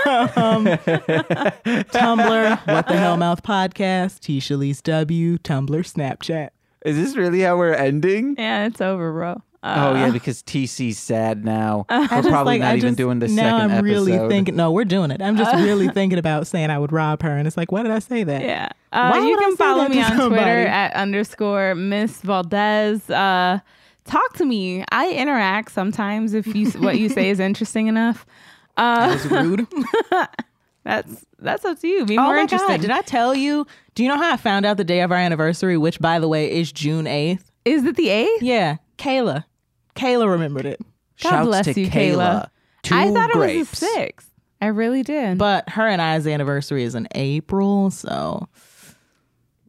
Tumblr, What the Hell Mouth Podcast, Tishalise W, Tumblr, Snapchat. Is this really how we're ending? yeah, it's over, bro. Oh yeah, because TC's sad now. I We're just, probably like, not I even just- doing the now second I'm really episode. thinking, no, we're doing it. I'm just really thinking about saying I would rob her. And it's like, why did I say that? Yeah. Why You would I can say follow that me to on somebody? Twitter at _Miss Valdez. Talk to me. I interact sometimes if what you say is interesting enough. That was rude. That's up to you. Be Oh more my interesting. God, did I tell you? Do you know how I found out the day of our anniversary, which, by the way, is June 8th? Is it the 8th? Yeah, Kayla. Kayla remembered it. God Shouts bless to you, Kayla. Kayla. Two I thought grapes. it was the 6th. I really did. But her and I's anniversary is in April, so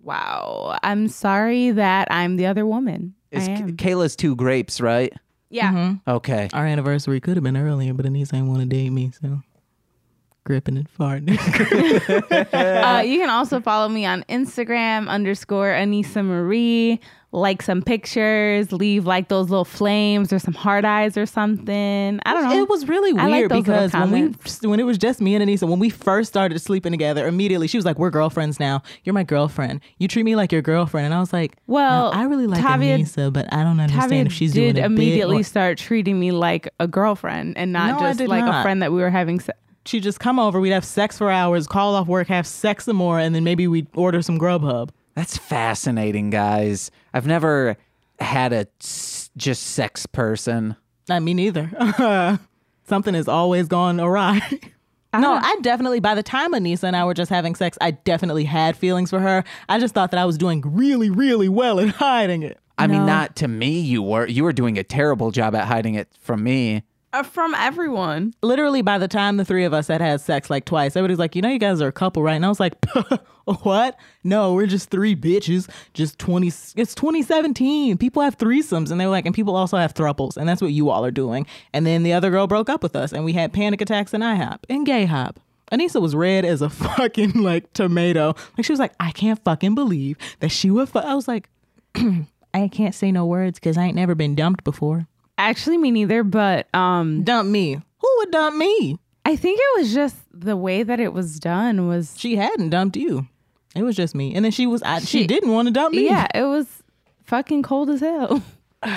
Wow. I'm sorry that I'm the other woman. Is I am. Kayla's 2 grapes, right? Yeah. Okay. Our anniversary could have been earlier, but Anissa ain't want to date me, so gripping and farting. You can also follow me on Instagram _Anissa Marie. Like some pictures, leave like those little flames or some heart eyes or something. I don't know. It was really I like weird those little because when it was just me and Anissa, when we first started sleeping together, immediately she was like, "We're girlfriends now. You're my girlfriend. You treat me like your girlfriend." And I was like, Well, "No, I really like Tavia- Anissa, but I don't understand Tavia if she's doing did it immediately big or-" start treating me like a girlfriend and not No, I just did like not. a friend that we were having sex. She'd just come over, we'd have sex for hours, call off work, have sex some more, and then maybe we'd order some Grubhub. That's fascinating, guys. I've never had a just sex person. Not me neither. Something has always gone awry. No, I definitely, by the time Anissa and I were just having sex, I definitely had feelings for her. I just thought that I was doing really, really well at hiding it. I mean, No. not to me. You were doing a terrible job at hiding it from me. From everyone. Literally, by the time the three of us had sex like twice, everybody's like, "You know, you guys are a couple, right?" And I was like, "What? No, we're just 3 bitches. Just 20. It's 2017. People have threesomes." And they were like, "And people also have thruples. And that's what you all are doing." And then the other girl broke up with us and we had panic attacks in IHOP and gay hop. Anissa was red as a fucking like tomato. Like she was like, "I can't fucking believe that she would." I was like, "I can't say no words because I ain't never been dumped before." Actually, me neither, but Dump me. Who would dump me? I think it was just the way that it was done was She hadn't dumped you. It was just me. And then she didn't want to dump me. yeah, it was fucking cold as hell.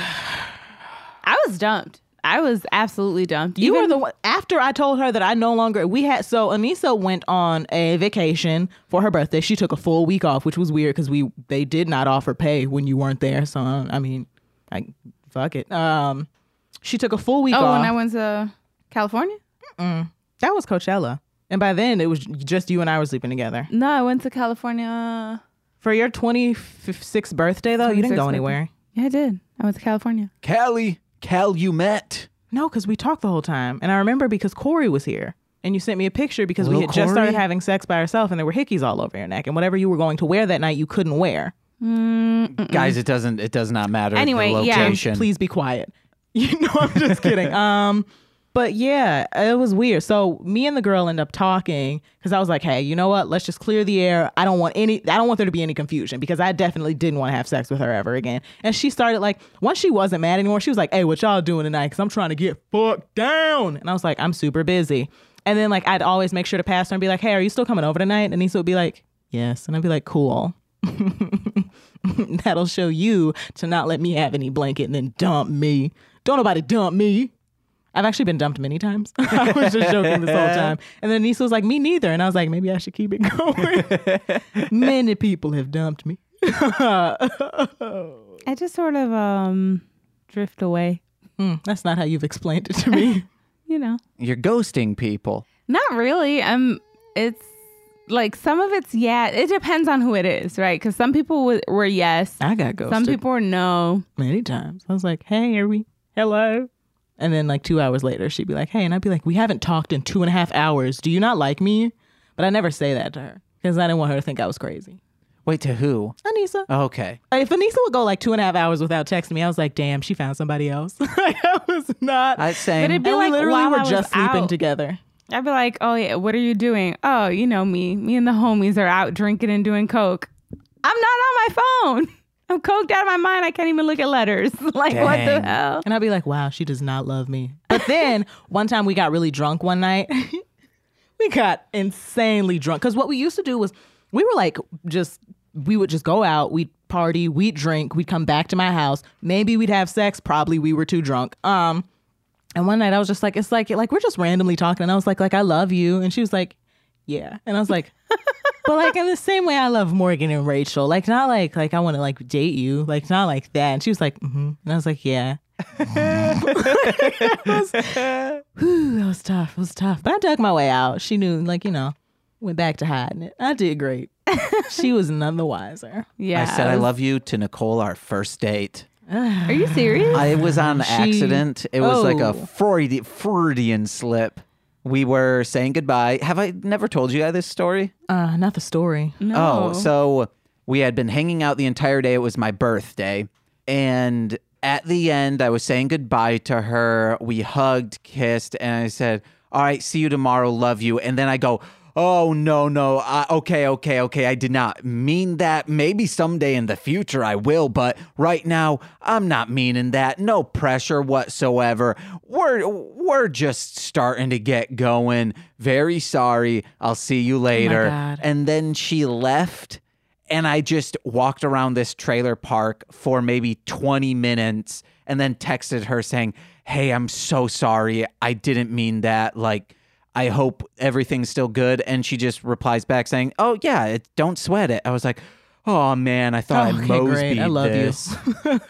I was dumped. I was absolutely dumped. You were the one. After I told her that I no longer, so Anissa went on a vacation for her birthday. She took a full week off, which was weird because they did not offer pay when you weren't there. So, I mean, fuck it. She took a full week off. when I went to California? That was Coachella. And by then, it was just you and I were sleeping together. No, I went to California. For your 26th birthday, though, you didn't 26th go birthday. anywhere. Yeah, I did. I went to California. Calumet. No, because we talked the whole time. And I remember because Corey was here. And you sent me a picture because we Little had just started Corey? having sex by ourselves and there were hickeys all over your neck. And whatever you were going to wear that night, you couldn't wear. Guys, it does not matter Anyway, the yeah. location. Please be quiet. You know, I'm just kidding. But yeah, it was weird. So me and the girl end up talking because I was like, "Hey, you know what? Let's just clear the air. I don't want there to be any confusion because I definitely didn't want to have sex with her ever again." And she started like, once she wasn't mad anymore, she was like, "Hey, what y'all doing tonight? Because I'm trying to get fucked down." And I was like, "I'm super busy." And then like I'd always make sure to pass her and be like, "Hey, are you still coming over tonight?" And Nisa would be like, "Yes." And I'd be like, "Cool." That'll show you to not let me have any blanket and then dump me. Don't nobody dump me. I've actually been dumped many times. I was just joking this whole time. And then Nisa was like, "Me neither." And I was like, maybe I should keep it going. Many people have dumped me. I just sort of drift away. That's not how you've explained it to me. You know. You're ghosting people. Not really. It's like some of it's yeah. It depends on who it is, right? Because some people were yes. I got ghosted Some people were no. many times. I was like, "Hey, are we? Hello?" And then like 2 hours later, she'd be like, "Hey," and I'd be like, "We haven't talked in 2.5 hours. Do you not like me?" But I never say that to her because I didn't want her to think I was crazy. Wait, to who? Anissa. Okay. If Anissa would go like 2.5 hours without texting me, I was like, "Damn, she found somebody else." I was not. I'd say But it'd be And we like literally while were I was just sleeping out. together. I'd be like, "Oh yeah, what are you doing?" "Oh, you know me. Me and the homies are out drinking and doing coke." I'm not on my phone. I'm coked out of my mind. I can't even look at letters. Like, what the Dang. hell? And I'd be like, "Wow, she does not love me." But then one time we got really drunk one night. We got insanely drunk. Because what we used to do was we would just go out, we'd party, we'd drink, we'd come back to my house. Maybe we'd have sex. Probably we were too drunk. And one night I was just like, it's like we're just randomly talking. And I was like, "I love you." And she was like, "Yeah." And I was like, but like in the same way I love Morgan and Rachel, like not like I want to like date you, like not like that. And she was like, "Mm-hmm." And I was like, "Yeah." That was tough. It was tough. But I dug my way out. She knew, like, you know, went back to hiding it. I did great. She was none the wiser. Yeah. I said I love you to Nicole our first date. Are you serious? I was on accident. It was like a Oh. Freudian slip. We were saying goodbye. Have I never told you guys this story? Not the story. No. Oh, so We had been hanging out the entire day. It was my birthday. And at the end, I was saying goodbye to her. We hugged, kissed, and I said, all right, see you tomorrow. Love you. And then I go, oh, no. Okay. I did not mean that. Maybe someday in the future I will, but right now I'm not meaning that. No pressure whatsoever. We're just starting to get going. Very sorry. I'll see you later. God. And then she left, and I just walked around this trailer park for maybe 20 minutes and then texted her saying, hey, I'm so sorry. I didn't mean that. Like, I hope everything's still good. And she just replies back saying, oh, yeah, don't sweat it. I was like, oh, man, I thought I Mosby'd I love this. you. If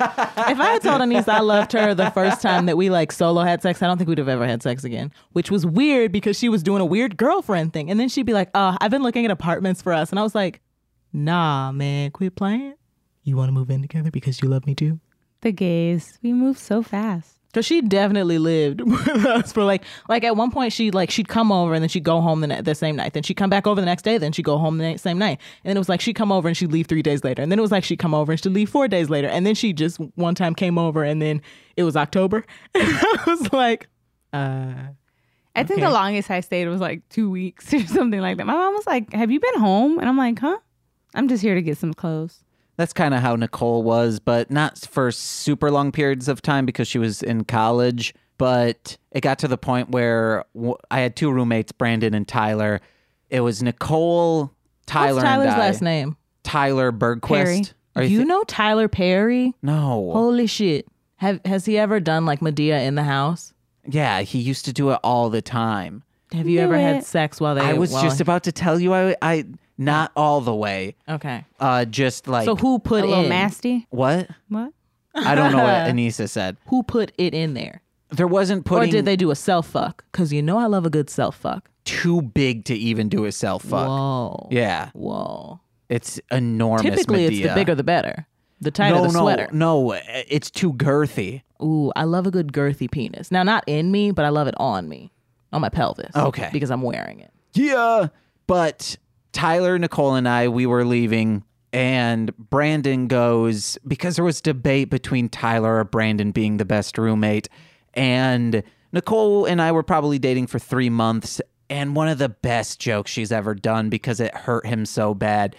I had told Anissa I loved her the first time that we like solo had sex, I don't think we'd have ever had sex again, which was weird because she was doing a weird girlfriend thing. And then she'd be like, I've been looking at apartments for us. And I was like, nah, man, quit playing. You want to move in together because you love me too? The gays, we move so fast. Because she definitely lived with us for like at one point she'd come over and then she'd go home the same night. Then she'd come back over the next day. Then she'd go home the same night. And then it was like she'd come over and she'd leave 3 days later. And then it was like she'd come over and she'd leave 4 days later. And then she just one time came over and then it was October. And I was like, I think the longest I stayed was like 2 weeks or something like that. My mom was like, have you been home? And I'm like, huh? I'm just here to get some clothes. That's kind of how Nicole was, but not for super long periods of time because she was in college. But it got to the point where I had 2 roommates, Brandon and Tyler. It was Nicole, Tyler, what's Tyler's and I. last name? Tyler Bergquist. Perry. You know Tyler Perry? No. Holy shit. Has he ever done like Medea in the house? Yeah, he used to do it all the time. Have you ever had sex while they I was just about to tell you, I not all the way. Okay. Just like. So who put A little in? nasty. What? What? I don't know what Anissa said. Who put it in there? There wasn't Or putting did they do a self fuck? Because you know I love a good self fuck. too big to even do a self fuck. Whoa. Yeah. Whoa. It's enormous. Typically, Medea. it's the bigger the better. The tighter the sweater. No, it's too girthy. Ooh, I love a good girthy penis. Now, not in me, but I love it on me, on my pelvis. Okay. Because I'm wearing it. Yeah. But Tyler, Nicole, and I, we were leaving, and Brandon goes, because there was debate between Tyler or Brandon being the best roommate, and Nicole and I were probably dating for 3 months, and one of the best jokes she's ever done because it hurt him so bad.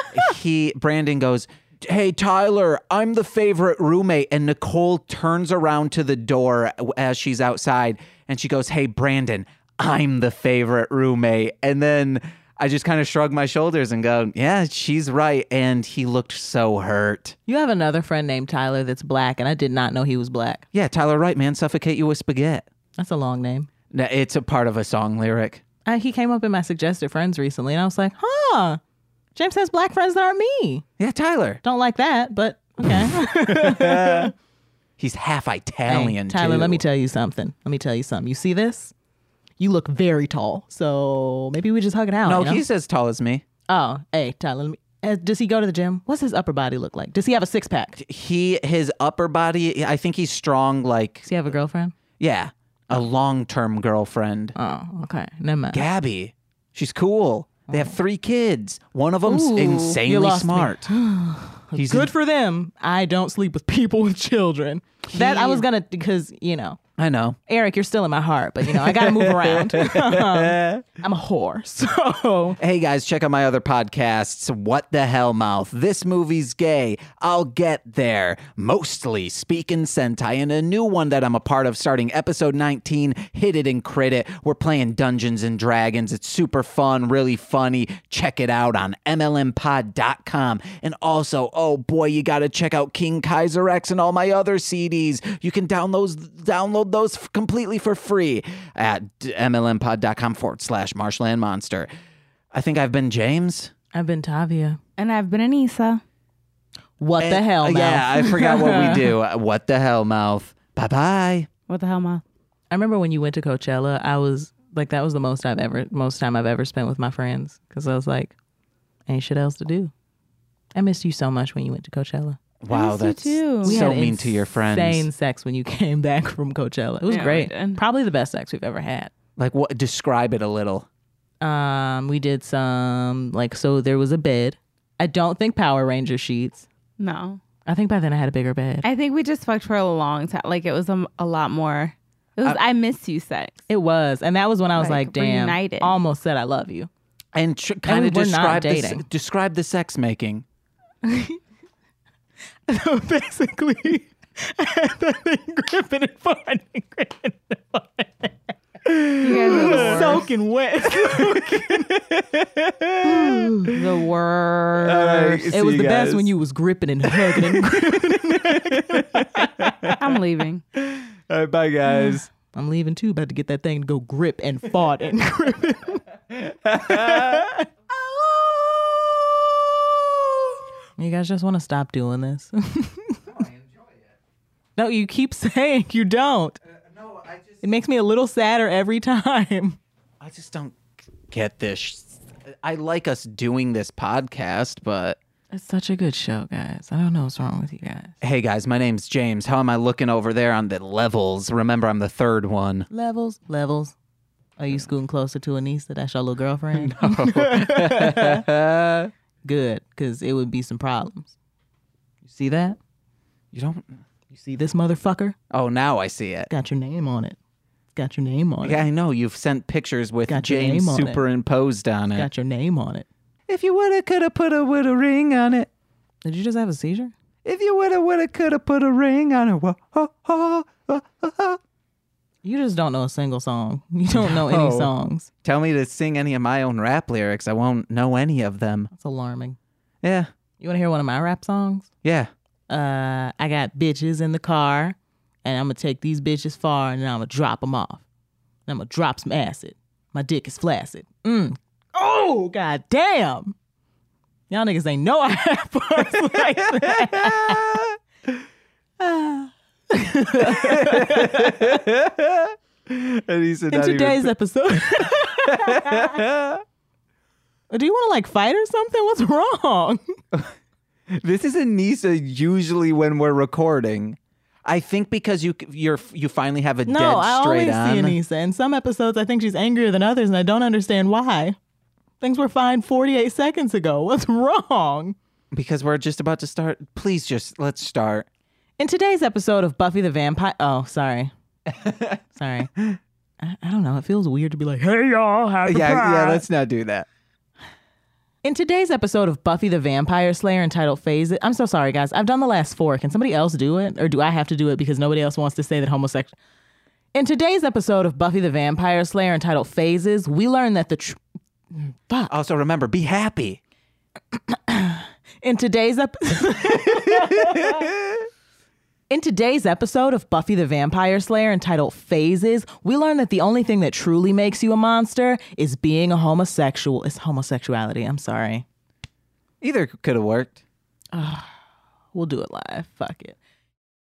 Brandon goes, hey, Tyler, I'm the favorite roommate. And Nicole turns around to the door as she's outside and she goes, hey, Brandon, I'm the favorite roommate. And then I just kind of shrug my shoulders and go, yeah, she's right. And he looked so hurt. You have another friend named Tyler that's black, and I did not know he was black. Yeah, Tyler Wright, man, suffocate you with spaghetti. That's a long name. No, it's a part of a song lyric. He came up in my suggested friends recently, and I was like, huh, James has black friends that aren't me. Yeah, Tyler. Don't like that, but okay. He's half Italian, Hey, Tyler, too. let me tell you something. You see this? You look very tall, so maybe we just hug it out. No, you know? he's as tall as me. Oh, hey, Tyler, does he go to the gym? What's his upper body look like? Does he have a six pack? His upper body, I think he's strong, like, Does he have a girlfriend? yeah, a long-term girlfriend. Oh, okay. Never mind. Gabby. She's cool. They have 3 kids. One of them's Ooh, you insanely lost me. smart. He's Good for them. I don't sleep with people with children. That I was gonna, because I know. Eric, you're still in my heart, but I gotta move around. I'm a whore, so Hey guys, check out my other podcasts. What the Hell Mouth? This movie's gay. I'll get there. Mostly Speaking Sentai, and a new one that I'm a part of starting episode 19, Hit It and Crit It. We're playing Dungeons and Dragons. It's super fun, really funny. Check it out on MLMpod.com. And also, oh boy, you gotta check out King Kaiser X and all my other CDs. You can download those completely for free at MLMpod.com/Marshland Monster. I think I've been James. I've been Tavia. And I've been Anissa. What the hell, mouth? Yeah, I forgot what we do. What the hell, mouth? Bye-bye. What the hell, Ma? I remember when you went to Coachella, I was like, that was the most time I've ever spent with my friends, because I was like, ain't shit else to do. I missed you so much when you went to Coachella. Wow, miss you that's too. We so had mean to your friends. Insane sex when you came back from Coachella. It was Yeah, great. we did. Probably the best sex we've ever had. Like, what? Describe it a little. We did some, so there was a bed. I don't think Power Ranger sheets. No. I think by then I had a bigger bed. I think we just fucked for a long time. Like it was a lot more. It was I miss you sex. It was. And that was when I was like damn, reunited. almost said I love you. And kind of we were not describe the sex making. So basically, I had that thing gripping and farting, gripping and farting. You guys are the worst. Soaking wet. The worst. It was the best when you was gripping and hugging and gripping. I'm leaving. All right, bye, guys. I'm leaving too, about to get that thing to go grip and fart and grip. You guys just want to stop doing this? I enjoy it. No, you keep saying you don't. No, It makes me a little sadder every time. I just don't get this. I like us doing this podcast, but It's such a good show, guys. I don't know what's wrong with you guys. hey, guys, my name's James. How am I looking over there on the levels? Remember, I'm the third one. Levels. Are you scooting closer to Anissa? That's your little girlfriend? Good, because it would be some problems. You see that? You don't? You see this motherfucker? Oh, now I see it. Got your name on it. It's got your name on it. Yeah, I know. You've sent pictures with Got your James name on it. superimposed on it. Got your name on it. If you woulda, coulda, put a ring on it. Did you just have a seizure? If you woulda, coulda, put a ring on it. Whoa, ho, ho, ho, ho, ho. You just don't know a single song. You don't know any No. songs. Tell me to sing any of my own rap lyrics. I won't know any of them. That's alarming. Yeah. You want to hear one of my rap songs? Yeah. I got bitches in the car, and I'm going to take these bitches far, and then I'm going to drop them off. And I'm going to drop some acid. My dick is flaccid. Oh, god damn. Y'all niggas ain't know I have bars like that. And he said In not even- today's episode. Do you want to like fight or something? What's wrong? This is Anissa usually when we're recording. I think because you finally have a No, dead I straight always on. see Anissa. In some episodes, I think she's angrier than others, and I don't understand why. Things were fine 48 seconds ago. What's wrong? Because we're just about to start. Please just let's start. In today's episode of Buffy the Vampire... Oh, sorry. Sorry. I don't know. It feels weird to be like, hey, y'all, how's the Yeah, let's not do that. In today's episode of Buffy the Vampire Slayer entitled Phase It... I'm so sorry, guys. I've done the last 4. Can somebody else do it? Or do I have to do it because nobody else wants to say that homosexual... In today's episode of Buffy the Vampire Slayer entitled Phases, we learn that the... Also, remember, be happy. In today's episode of Buffy the Vampire Slayer entitled Phases, we learn that the only thing that truly makes you a monster is being a homosexual. It's homosexuality. I'm sorry. Either could have worked. We'll do it live. Fuck it.